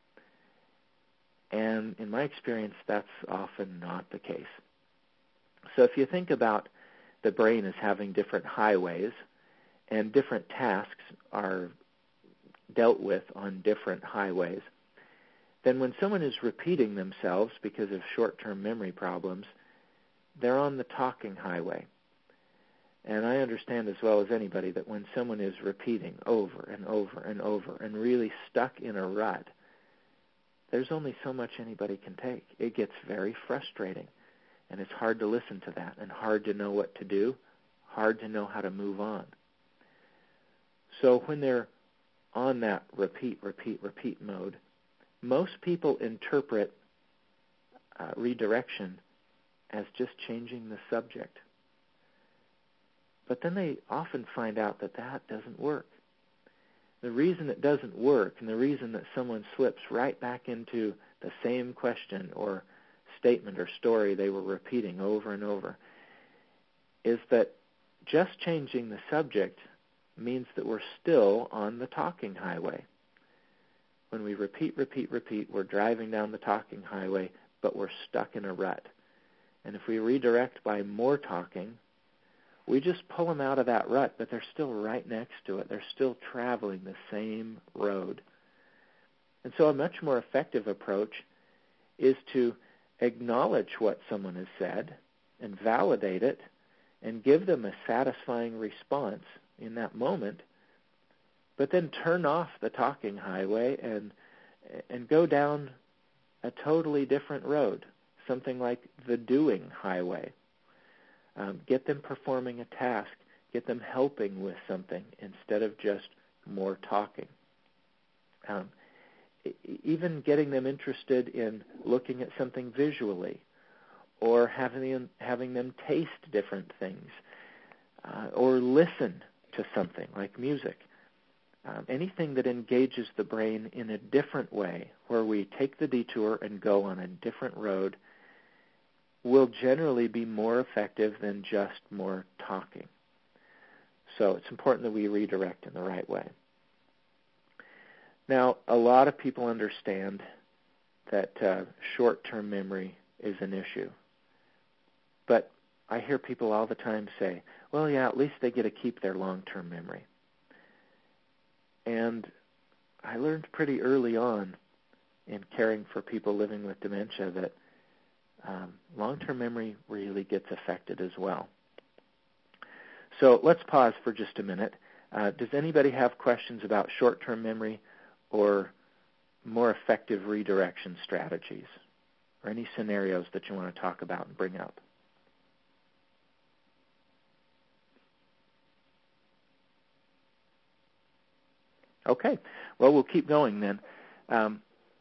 B: And in my experience, that's often not the case. So if you think about the brain as having different highways, and different tasks are dealt with on different highways, then when someone is repeating themselves because of short-term memory problems, they're on the talking highway. And I understand as well as anybody that when someone is repeating over and over and over and really stuck in a rut, there's only so much anybody can take. It gets very frustrating, and it's hard to listen to that and hard to know what to do, hard to know how to move on. So when they're on that repeat, repeat, repeat mode, most people interpret uh, redirection as just changing the subject. But then they often find out that that doesn't work. The reason it doesn't work and the reason that someone slips right back into the same question or statement or story they were repeating over and over is that just changing the subject means that we're still on the talking highway. When we repeat, repeat, repeat, we're driving down the talking highway, but we're stuck in a rut. And if we redirect by more talking, we just pull them out of that rut, but they're still right next to it. They're still traveling the same road. And so a much more effective approach is to acknowledge what someone has said and validate it and give them a satisfying response in that moment, but then turn off the talking highway and and go down a totally different road, something like the doing highway. Um, get them performing a task. Get them helping with something instead of just more talking. Um, even getting them interested in looking at something visually, or having them, having them taste different things, uh, or listen to something like music. Um, anything that engages the brain in a different way, where we take the detour and go on a different road, will generally be more effective than just more talking. So it's important that we redirect in the right way. Now, a lot of people understand that uh, short-term memory is an issue. But I hear people all the time say, well, yeah, at least they get to keep their long-term memory. And I learned pretty early on in caring for people living with dementia that um, long-term memory really gets affected as well. So let's pause for just a minute. Uh, does anybody have questions about short-term memory or more effective redirection strategies, or any scenarios that you want to talk about and bring up? Okay, well, we'll keep going then. Um,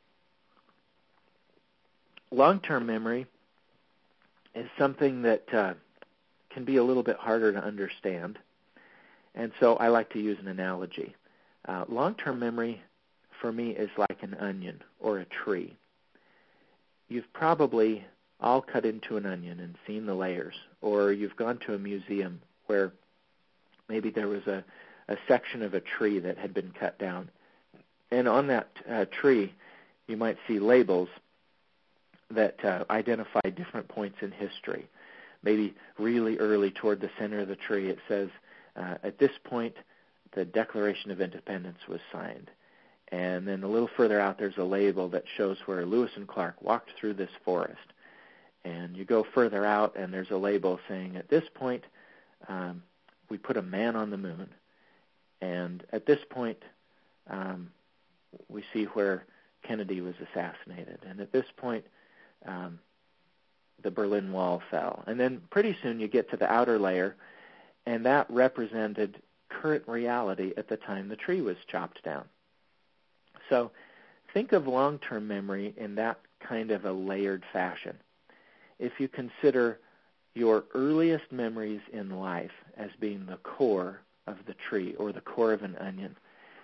B: long-term memory is something that uh, can be a little bit harder to understand, and so I like to use an analogy. Uh, long-term memory, for me, is like an onion or a tree. You've probably all cut into an onion and seen the layers, or you've gone to a museum where maybe there was a a section of a tree that had been cut down. And on that uh, tree, you might see labels that uh, identify different points in history. Maybe really early toward the center of the tree, it says, uh, at this point, the Declaration of Independence was signed. And then a little further out, there's a label that shows where Lewis and Clark walked through this forest. And you go further out, and there's a label saying, at this point, um, we put a man on the moon. And at this point, um, we see where Kennedy was assassinated. And at this point, um, the Berlin Wall fell. And then pretty soon you get to the outer layer, and that represented current reality at the time the tree was chopped down. So think of long-term memory in that kind of a layered fashion. If you consider your earliest memories in life as being the core of the tree or the core of an onion,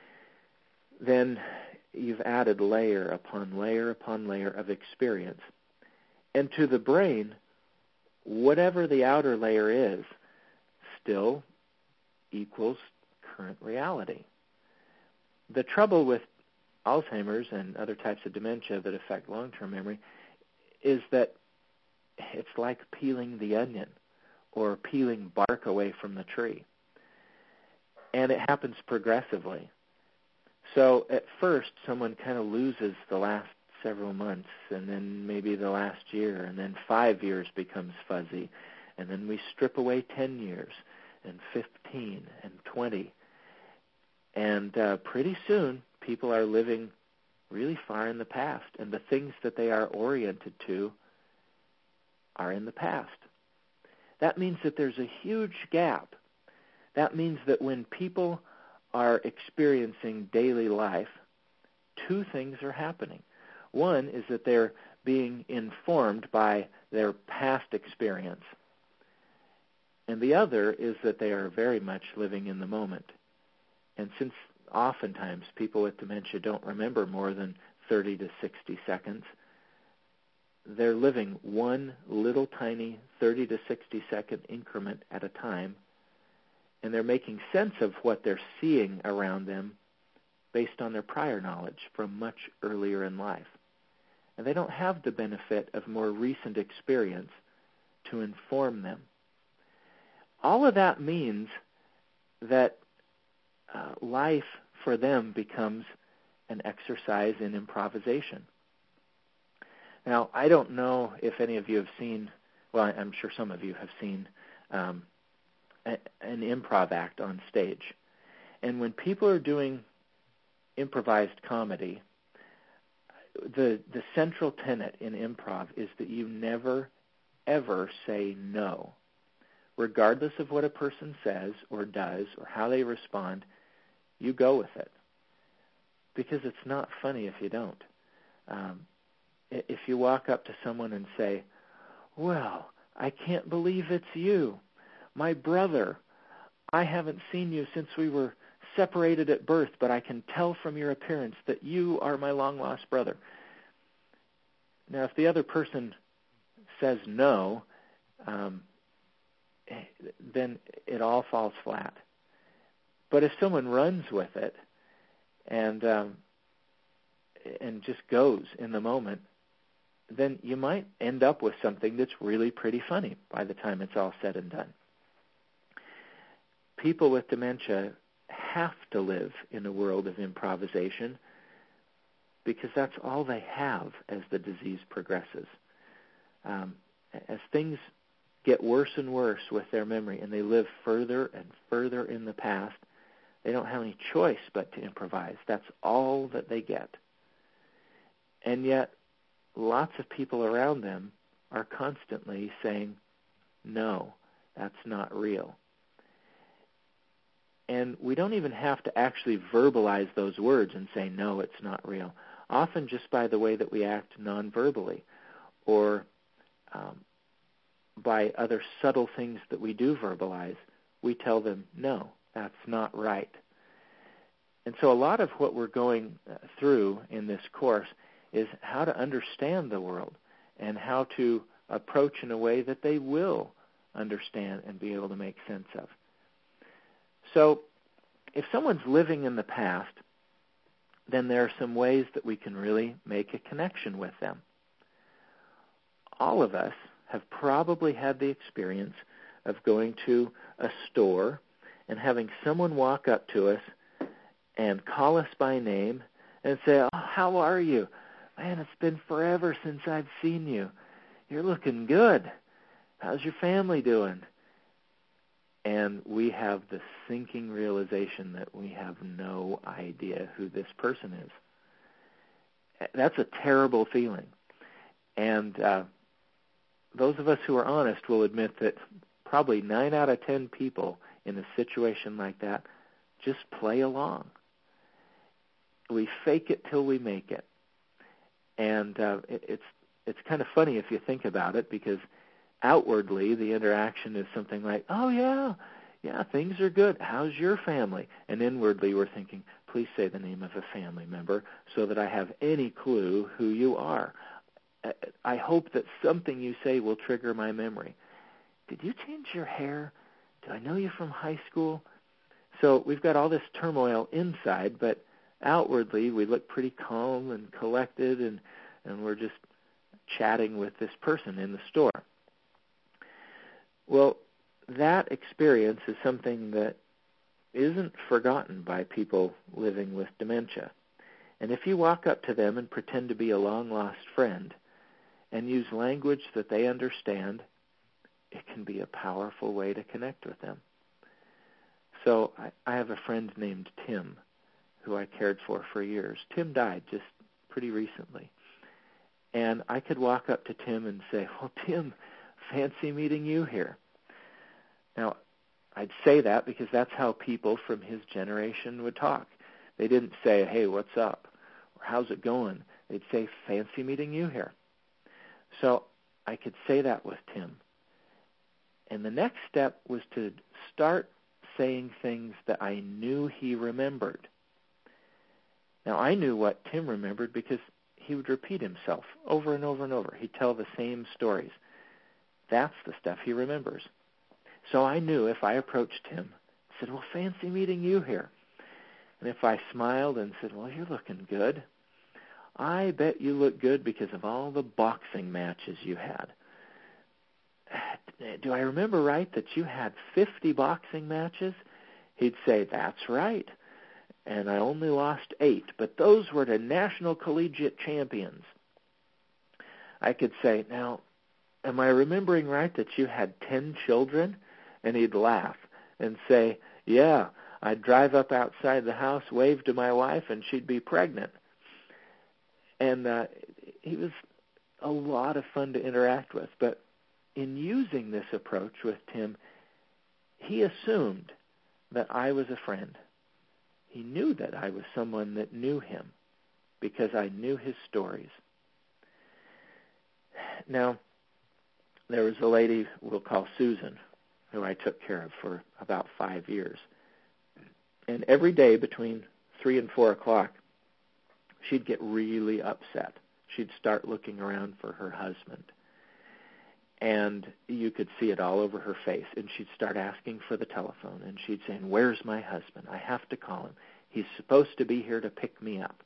B: then you've added layer upon layer upon layer of experience. And to the brain, whatever the outer layer is still equals current reality. The trouble with Alzheimer's and other types of dementia that affect long-term memory is that it's like peeling the onion or peeling bark away from the tree. And it happens progressively. So at first, someone kind of loses the last several months, and then maybe the last year, and then five years becomes fuzzy, and then we strip away ten years, and fifteen, and twenty. And uh, pretty soon, people are living really far in the past, and the things that they are oriented to are in the past. That means that there's a huge gap. That means that when people are experiencing daily life, two things are happening. One is that they're being informed by their past experience. And the other is that they are very much living in the moment. And since oftentimes people with dementia don't remember more than thirty to sixty seconds, they're living one little tiny thirty to sixty second increment at a time, and they're making sense of what they're seeing around them based on their prior knowledge from much earlier in life. And they don't have the benefit of more recent experience to inform them. All of that means that uh, life for them becomes an exercise in improvisation. Now, I don't know if any of you have seen, well, I'm sure some of you have seen um, a, an improv act on stage. And when people are doing improvised comedy, the the central tenet in improv is that you never, ever say no. Regardless of what a person says or does or how they respond, you go with it. Because it's not funny if you don't. Um, if you walk up to someone and say, well, I can't believe it's you, my brother. I haven't seen you since we were separated at birth, but I can tell from your appearance that you are my long-lost brother. Now, if the other person says no, um, then it all falls flat. But if someone runs with it and um, and just goes in the moment, then you might end up with something that's really pretty funny by the time it's all said and done. People with dementia have to live in a world of improvisation because that's all they have as the disease progresses. Um, as things get worse and worse with their memory and they live further and further in the past, they don't have any choice but to improvise. That's all that they get. And yet, lots of people around them are constantly saying, no, that's not real. And we don't even have to actually verbalize those words and say, no, it's not real. Often just by the way that we act non-verbally or um, by other subtle things that we do verbalize, we tell them, no, that's not right. And so a lot of what we're going through in this course is how to understand the world and how to approach in a way that they will understand and be able to make sense of. So if someone's living in the past, then there are some ways that we can really make a connection with them. All of us have probably had the experience of going to a store and having someone walk up to us and call us by name and say, oh, how are you? Man, it's been forever since I've seen you. You're looking good. How's your family doing? And we have the sinking realization that we have no idea who this person is. That's a terrible feeling. And uh, those of us who are honest will admit that probably nine out of ten people in a situation like that just play along. We fake it till we make it. And uh, it, it's it's kind of funny if you think about it, because outwardly the interaction is something like, oh, yeah, yeah, things are good. How's your family? And inwardly we're thinking, please say the name of a family member so that I have any clue who you are. I hope that something you say will trigger my memory. Did you change your hair? Do I know you from high school? So we've got all this turmoil inside, but outwardly we look pretty calm and collected, and, and we're just chatting with this person in the store. Well, that experience is something that isn't forgotten by people living with dementia. And if you walk up to them and pretend to be a long-lost friend and use language that they understand, it can be a powerful way to connect with them. So I, I have a friend named Tim who I cared for for years. Tim died just pretty recently. And I could walk up to Tim and say, well, Tim, fancy meeting you here. Now, I'd say that because that's how people from his generation would talk. They didn't say, hey, what's up? Or how's it going? They'd say, fancy meeting you here. So I could say that with Tim. And the next step was to start saying things that I knew he remembered. Now, I knew what Tim remembered because he would repeat himself over and over and over. He'd tell the same stories. That's the stuff he remembers. So I knew if I approached him, said, well, fancy meeting you here. And if I smiled and said, well, you're looking good, I bet you look good because of all the boxing matches you had. Do I remember right that you had fifty boxing matches? He'd say, that's right. And I only lost eight, but those were to national collegiate champions. I could say, now, am I remembering right that you had ten children? And he'd laugh and say, yeah, I'd drive up outside the house, wave to my wife, and she'd be pregnant. And uh, he was a lot of fun to interact with. But in using this approach with Tim, he assumed that I was a friend. He knew that I was someone that knew him because I knew his stories. Now, there was a lady we'll call Susan, who I took care of for about five years. And every day between three and four o'clock, she'd get really upset. She'd start looking around for her husband. And you could see it all over her face. And she'd start asking for the telephone. And she'd say, where's my husband? I have to call him. He's supposed to be here to pick me up.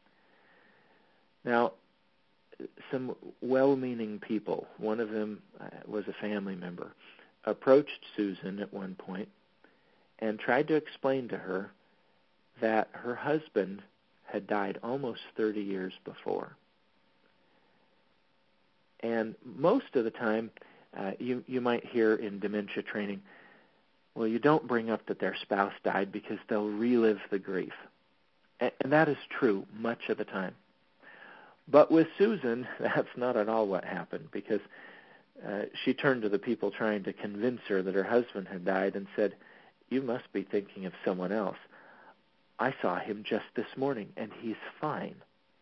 B: Now, some well-meaning people, one of them was a family member, approached Susan at one point and tried to explain to her that her husband had died almost thirty years before. And most of the time, uh, you, you might hear in dementia training, well, you don't bring up that their spouse died because they'll relive the grief. And, and that is true much of the time. But with Susan, that's not at all what happened, because uh, she turned to the people trying to convince her that her husband had died and said, you must be thinking of someone else. I saw him just this morning, and he's fine.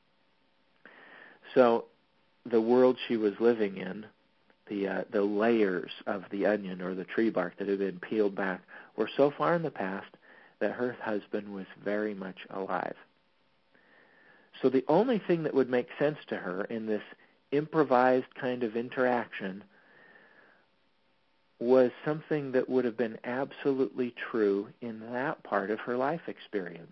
B: So the world she was living in, the uh, the layers of the onion or the tree bark that had been peeled back, were so far in the past that her husband was very much alive. So the only thing that would make sense to her in this improvised kind of interaction was something that would have been absolutely true in that part of her life experience.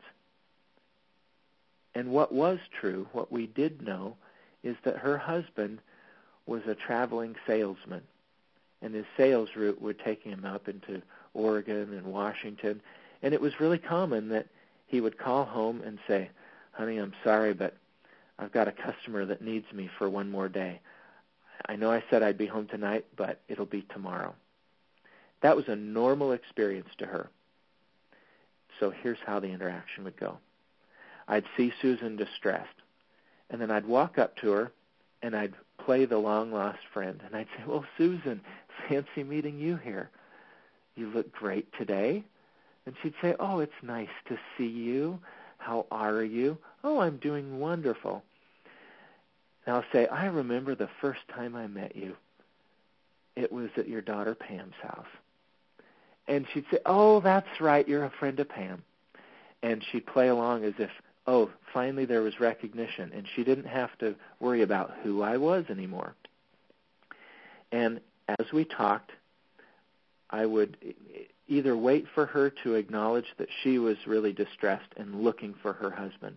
B: And what was true, what we did know, is that her husband was a traveling salesman, and his sales route would take him up into Oregon and Washington, and it was really common that he would call home and say, honey, I'm sorry, but I've got a customer that needs me for one more day. I know I said I'd be home tonight, but it'll be tomorrow. That was a normal experience to her. So here's how the interaction would go. I'd see Susan distressed, and then I'd walk up to her, and I'd play the long-lost friend, and I'd say, well, Susan, fancy meeting you here. You look great today. And she'd say, oh, it's nice to see you. How are you? Oh, I'm doing wonderful. And I'll say, I remember the first time I met you. It was at your daughter Pam's house. And she'd say, oh, that's right, you're a friend of Pam. And she'd play along as if, oh, finally there was recognition, and she didn't have to worry about who I was anymore. And as we talked, I would either wait for her to acknowledge that she was really distressed and looking for her husband,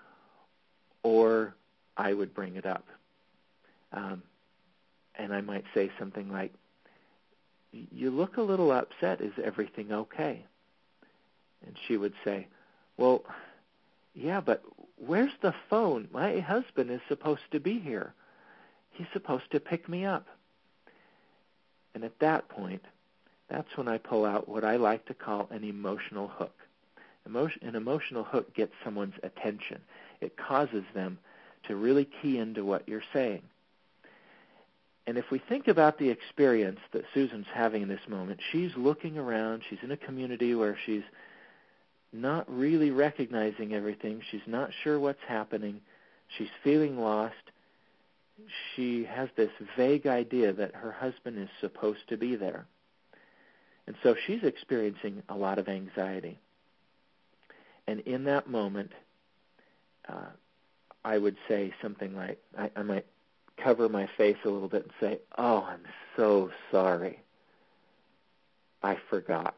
B: or I would bring it up. Um, and I might say something like, you look a little upset. Is everything okay? And she would say, well, yeah, but where's the phone? My husband is supposed to be here. He's supposed to pick me up. And at that point, that's when I pull out what I like to call an emotional hook. Emotion, an emotional hook gets someone's attention. It causes them to really key into what you're saying. And if we think about the experience that Susan's having in this moment, she's looking around. She's in a community where she's not really recognizing everything. She's not sure what's happening. She's feeling lost. She has this vague idea that her husband is supposed to be there. And so she's experiencing a lot of anxiety. And in that moment, uh, I would say something like, I, I might cover my face a little bit and say, "Oh, I'm so sorry. I forgot."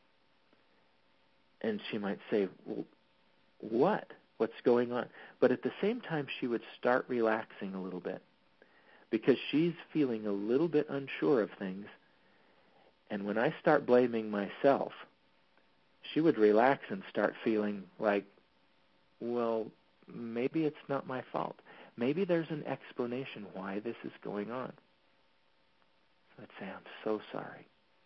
B: And she might say, well, what? What's going on? But at the same time, she would start relaxing a little bit because she's feeling a little bit unsure of things. And when I start blaming myself, she would relax and start feeling like, well, maybe it's not my fault. Maybe there's an explanation why this is going on. So I'd say, "I'm so sorry.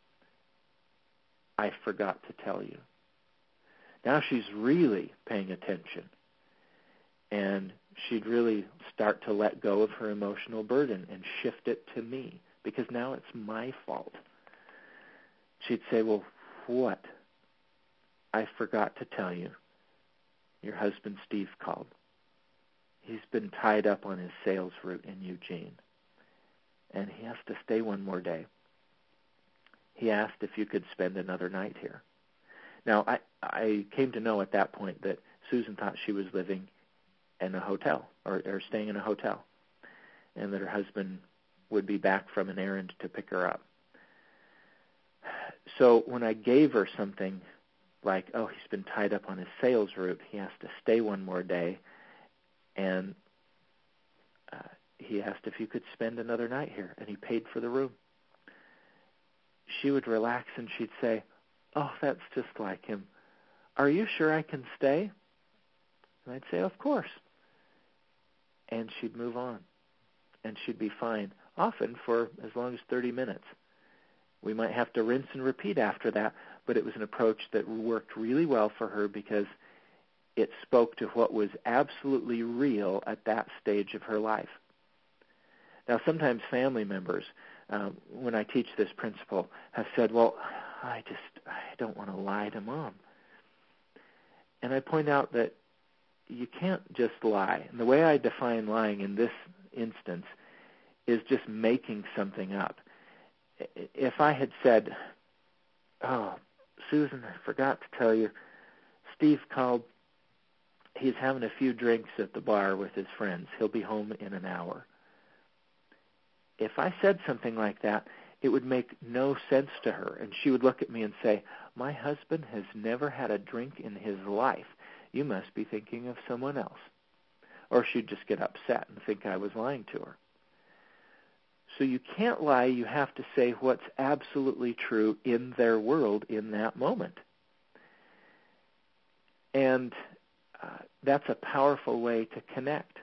B: I forgot to tell you." Now she's really paying attention, and she'd really start to let go of her emotional burden and shift it to me, because now it's my fault. She'd say, "Well, what?" "I forgot to tell you. Your husband Steve called. He's been tied up on his sales route in Eugene, and he has to stay one more day. He asked if you could spend another night here." Now, I, I came to know at that point that Susan thought she was living in a hotel or, or staying in a hotel, and that her husband would be back from an errand to pick her up. So when I gave her something like, "Oh, he's been tied up on his sales route, he has to stay one more day, and uh, he asked if you could spend another night here, and he paid for the room," she would relax and she'd say, "Oh, that's just like him. Are you sure I can stay?" And I'd say, "Of course." And she'd move on, and she'd be fine, often for as long as thirty minutes. We might have to rinse and repeat after that, but it was an approach that worked really well for her because it spoke to what was absolutely real at that stage of her life. Now, sometimes family members, um, when I teach this principle, have said, "Well, I just I don't want to lie to Mom." And I point out that you can't just lie. And the way I define lying in this instance is just making something up. If I had said, "Oh, Susan, I forgot to tell you, Steve called. He's having a few drinks at the bar with his friends. He'll be home in an hour." If I said something like that, it would make no sense to her, and she would look at me and say, "My husband has never had a drink in his life. You must be thinking of someone else." Or she'd just get upset and think I was lying to her. So you can't lie. You have to say what's absolutely true in their world in that moment. And uh, that's a powerful way to connect.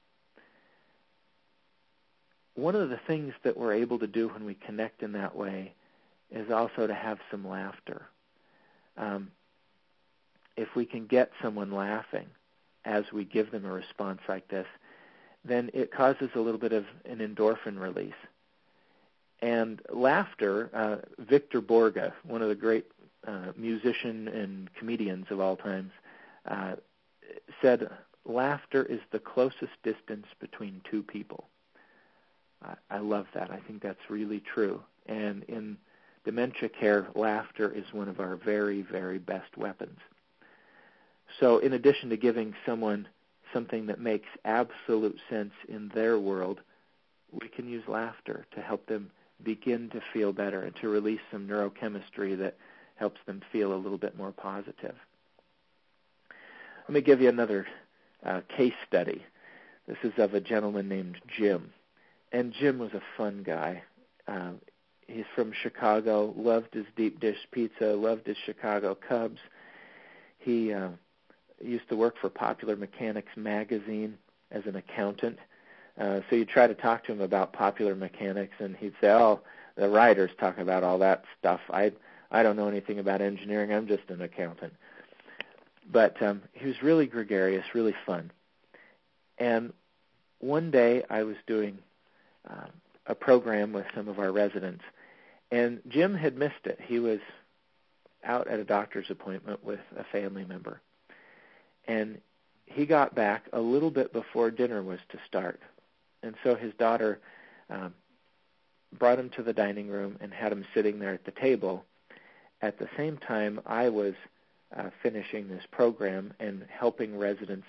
B: One of the things that we're able to do when we connect in that way is also to have some laughter. Um, if we can get someone laughing as we give them a response like this, then it causes a little bit of an endorphin release. And laughter, uh, Victor Borge, one of the great uh, musician and comedians of all times, uh, said, "Laughter is the closest distance between two people." I love that. I think that's really true. And in dementia care, laughter is one of our very, very best weapons. So in addition to giving someone something that makes absolute sense in their world, we can use laughter to help them begin to feel better and to release some neurochemistry that helps them feel a little bit more positive. Let me give you another uh, case study. This is of a gentleman named Jim. And Jim was a fun guy. Uh, he's from Chicago, loved his deep dish pizza, loved his Chicago Cubs. He uh, used to work for Popular Mechanics magazine as an accountant. Uh, so you try to talk to him about Popular Mechanics, and he'd say, "Oh, the writers talk about all that stuff. I I don't know anything about engineering. I'm just an accountant." But um, he was really gregarious, really fun. And one day I was doing Uh, a program with some of our residents, and Jim had missed it. He was out at a doctor's appointment with a family member, and he got back a little bit before dinner was to start. And so his daughter um, brought him to the dining room and had him sitting there at the table. At the same time, I was uh, finishing this program and helping residents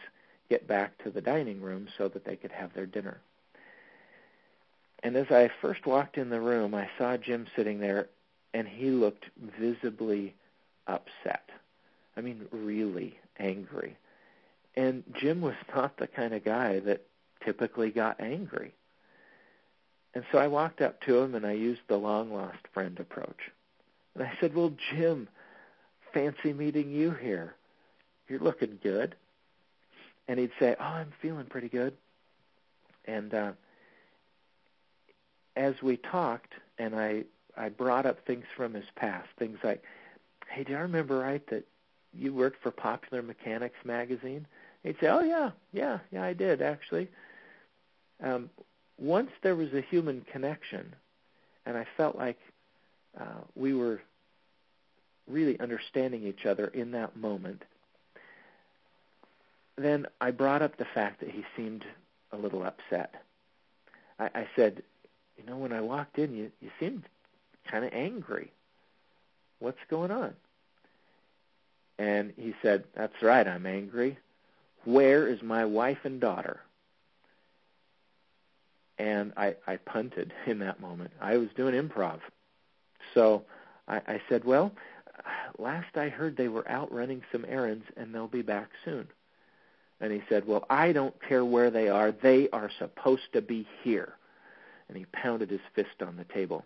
B: get back to the dining room so that they could have their dinner. And as I first walked in the room, I saw Jim sitting there, and he looked visibly upset. I mean, really angry. And Jim was not the kind of guy that typically got angry. And so I walked up to him, and I used the long-lost friend approach. And I said, well, Jim, fancy meeting you here. You're looking good. And he'd say, oh, I'm feeling pretty good. And uh, as we talked, and I, I brought up things from his past, things like, hey, do I remember right that you worked for Popular Mechanics magazine? He'd say, oh, yeah, yeah, yeah, I did, actually. Um, once there was a human connection, and I felt like uh, we were really understanding each other in that moment, then I brought up the fact that he seemed a little upset. I, I said, you know, when I walked in, you, you seemed kind of angry. What's going on? And he said, that's right, I'm angry. Where is my wife and daughter? And I, I punted in that moment. I was doing improv. So I, I said, well, last I heard they were out running some errands, and they'll be back soon. And he said, well, I don't care where they are. They are supposed to be here. And he pounded his fist on the table.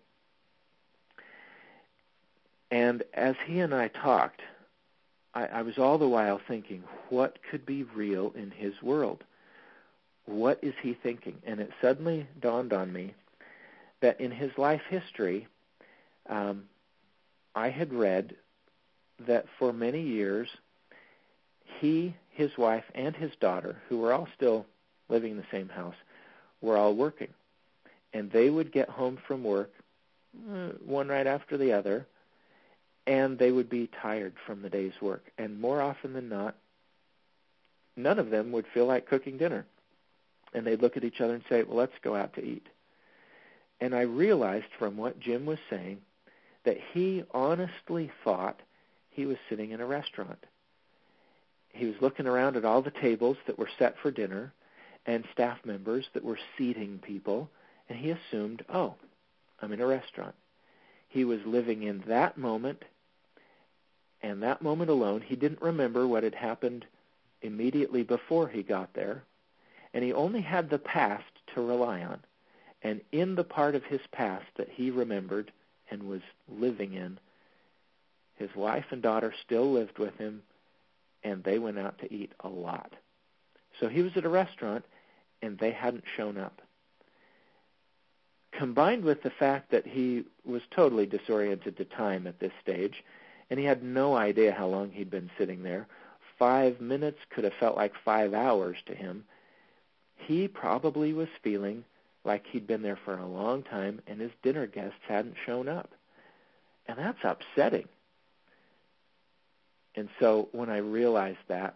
B: And as he and I talked, I, I was all the while thinking, what could be real in his world? What is he thinking? And it suddenly dawned on me that in his life history, um, I had read that for many years, he, his wife, and his daughter, who were all still living in the same house, were all working. And they would get home from work, one right after the other, and they would be tired from the day's work. And more often than not, none of them would feel like cooking dinner. And they'd look at each other and say, well, let's go out to eat. And I realized from what Jim was saying that he honestly thought he was sitting in a restaurant. He was looking around at all the tables that were set for dinner and staff members that were seating people, and he assumed, oh, I'm in a restaurant. He was living in that moment, and that moment alone. He didn't remember what had happened immediately before he got there, and he only had the past to rely on. And in the part of his past that he remembered and was living in, his wife and daughter still lived with him, and they went out to eat a lot. So he was at a restaurant, and they hadn't shown up. Combined with the fact that he was totally disoriented to time at this stage, and he had no idea how long he'd been sitting there, five minutes could have felt like five hours to him, he probably was feeling like he'd been there for a long time and his dinner guests hadn't shown up. And that's upsetting. And so when I realized that,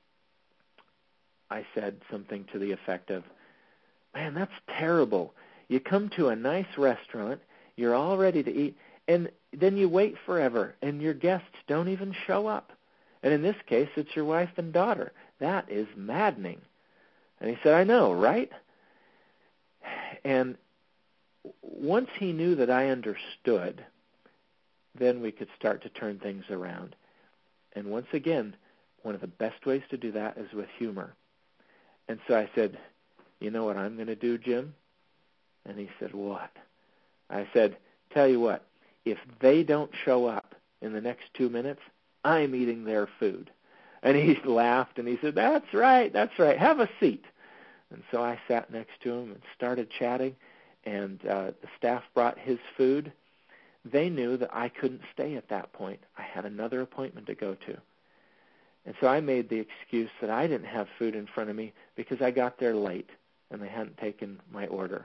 B: I said something to the effect of, man, that's terrible. You come to a nice restaurant, you're all ready to eat, and then you wait forever, and your guests don't even show up. And in this case, it's your wife and daughter. That is maddening. And he said, I know, right? And once he knew that I understood, then we could start to turn things around. And once again, one of the best ways to do that is with humor. And so I said, you know what I'm going to do, Jim? And he said, what? I said, tell you what, if they don't show up in the next two minutes, I'm eating their food. And he laughed, and he said, that's right, that's right, have a seat. And so I sat next to him and started chatting, and uh, the staff brought his food. They knew that I couldn't stay at that point. I had another appointment to go to. And so I made the excuse that I didn't have food in front of me because I got there late, and they hadn't taken my order.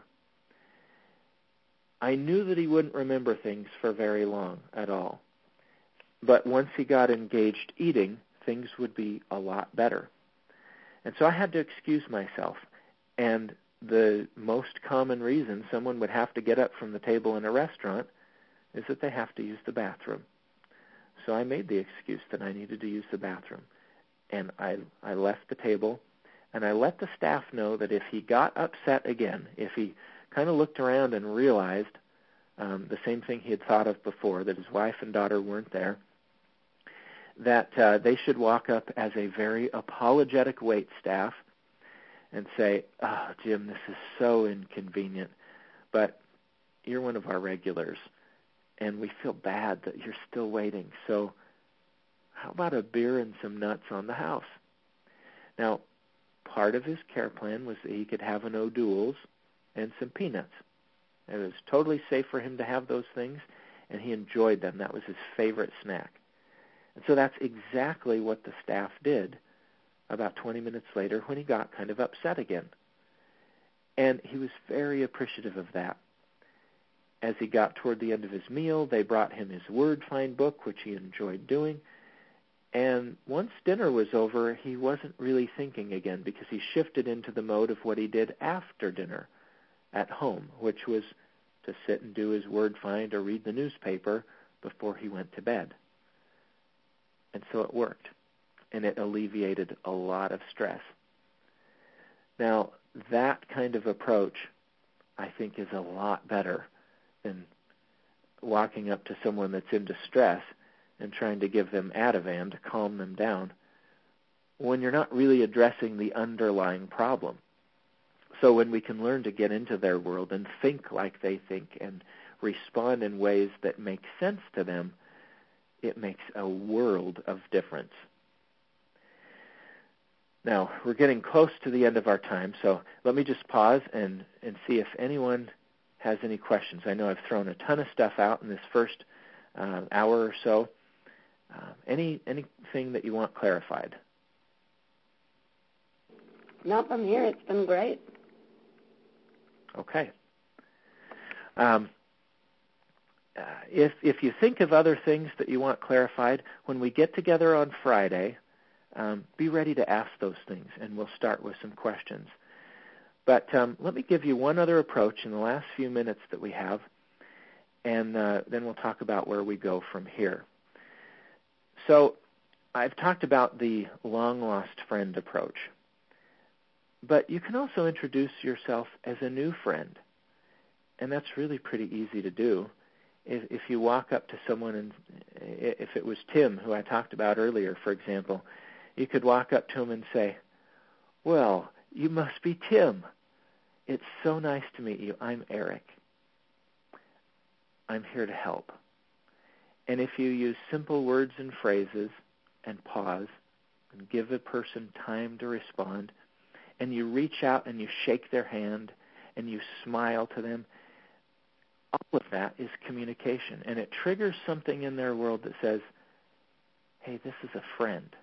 B: I knew that he wouldn't remember things for very long at all. But once he got engaged eating, things would be a lot better. And so I had to excuse myself. And the most common reason someone would have to get up from the table in a restaurant is that they have to use the bathroom. So I made the excuse that I needed to use the bathroom. And I, I left the table, and I let the staff know that if he got upset again, if he kind of looked around and realized um, the same thing he had thought of before, that his wife and daughter weren't there, that uh, they should walk up as a very apologetic wait staff and say, "Oh, Jim, this is so inconvenient, but you're one of our regulars, and we feel bad that you're still waiting, so how about a beer and some nuts on the house?" Now, part of his care plan was that he could have an O'Doul's and some peanuts. It was totally safe for him to have those things, and he enjoyed them. That was his favorite snack. And so that's exactly what the staff did about twenty minutes later when he got kind of upset again. And he was very appreciative of that. As he got toward the end of his meal, they brought him his word find book, which he enjoyed doing. And once dinner was over, he wasn't really thinking again because he shifted into the mode of what he did after dinner at home, which was to sit and do his word find or read the newspaper before he went to bed. And so it worked, and it alleviated a lot of stress. Now, that kind of approach, I think, is a lot better than walking up to someone that's in distress and trying to give them Ativan to calm them down when you're not really addressing the underlying problem. So when we can learn to get into their world and think like they think and respond in ways that make sense to them, it makes a world of difference. Now, we're getting close to the end of our time, so let me just pause and, and see if anyone has any questions. I know I've thrown a ton of stuff out in this first uh, hour or so. Uh, any anything that you want clarified?
D: Not from here. It's been great.
B: Okay. Um, uh, if if you think of other things that you want clarified, when we get together on Friday, um, be ready to ask those things, and we'll start with some questions. But um, let me give you one other approach in the last few minutes that we have, and uh, then we'll talk about where we go from here. So I've talked about the long-lost friend approach, but you can also introduce yourself as a new friend, and that's really pretty easy to do. If, if you walk up to someone, and if it was Tim, who I talked about earlier, for example, you could walk up to him and say, "Well, you must be Tim. It's so nice to meet you. I'm Eric. I'm here to help." And if you use simple words and phrases and pause and give a person time to respond, and you reach out and you shake their hand and you smile to them, all of that is communication. And it triggers something in their world that says, hey, this is a friend.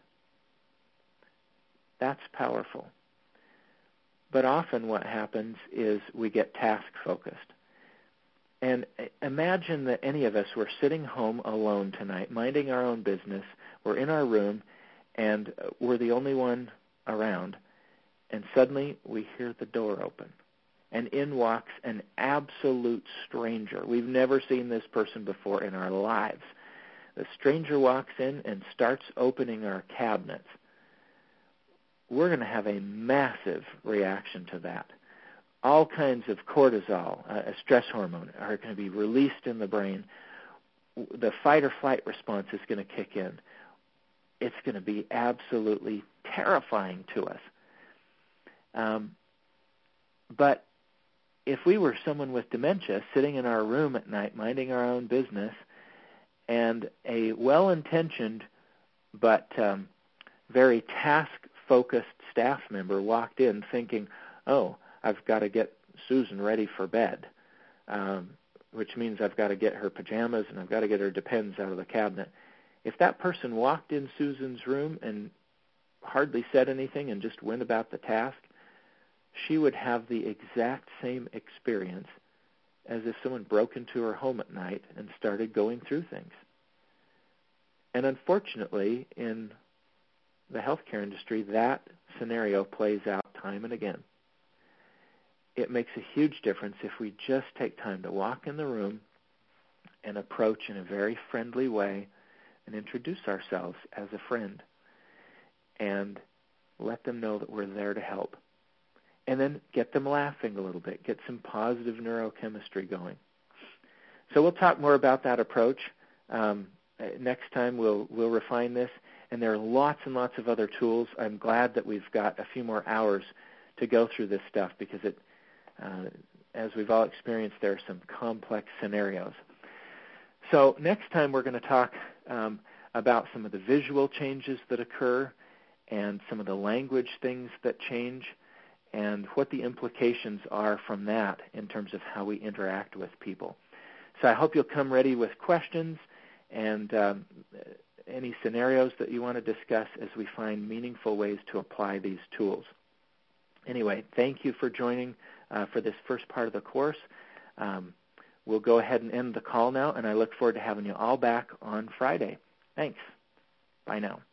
B: That's powerful. But often what happens is we get task-focused. And imagine that any of us were sitting home alone tonight, minding our own business. We're in our room, and we're the only one around. And suddenly we hear the door open, and in walks an absolute stranger. We've never seen this person before in our lives. The stranger walks in and starts opening our cabinets. We're going to have a massive reaction to that. All kinds of cortisol, uh, a stress hormone, are going to be released in the brain. The fight or flight response is going to kick in. It's going to be absolutely terrifying to us. Um, but if we were someone with dementia sitting in our room at night minding our own business, and a well-intentioned but um, very task-focused staff member walked in thinking, oh, I've got to get Susan ready for bed, um, which means I've got to get her pajamas and I've got to get her Depends out of the cabinet. If that person walked in Susan's room and hardly said anything and just went about the task, she would have the exact same experience as if someone broke into her home at night and started going through things. And unfortunately, in the healthcare industry, that scenario plays out time and again. It makes a huge difference if we just take time to walk in the room and approach in a very friendly way and introduce ourselves as a friend. And let them know that we're there to help. And then get them laughing a little bit, get some positive neurochemistry going. So we'll talk more about that approach. Um, next time we'll we'll refine this. And there are lots and lots of other tools. I'm glad that we've got a few more hours to go through this stuff because, it, uh, as we've all experienced, there are some complex scenarios. So next time we're going to talk um, about some of the visual changes that occur and some of the language things that change and what the implications are from that in terms of how we interact with people. So I hope you'll come ready with questions and um, any scenarios that you want to discuss as we find meaningful ways to apply these tools. Anyway, thank you for joining uh, for this first part of the course. Um, we'll go ahead and end the call now, and I look forward to having you all back on Friday. Thanks. Bye now.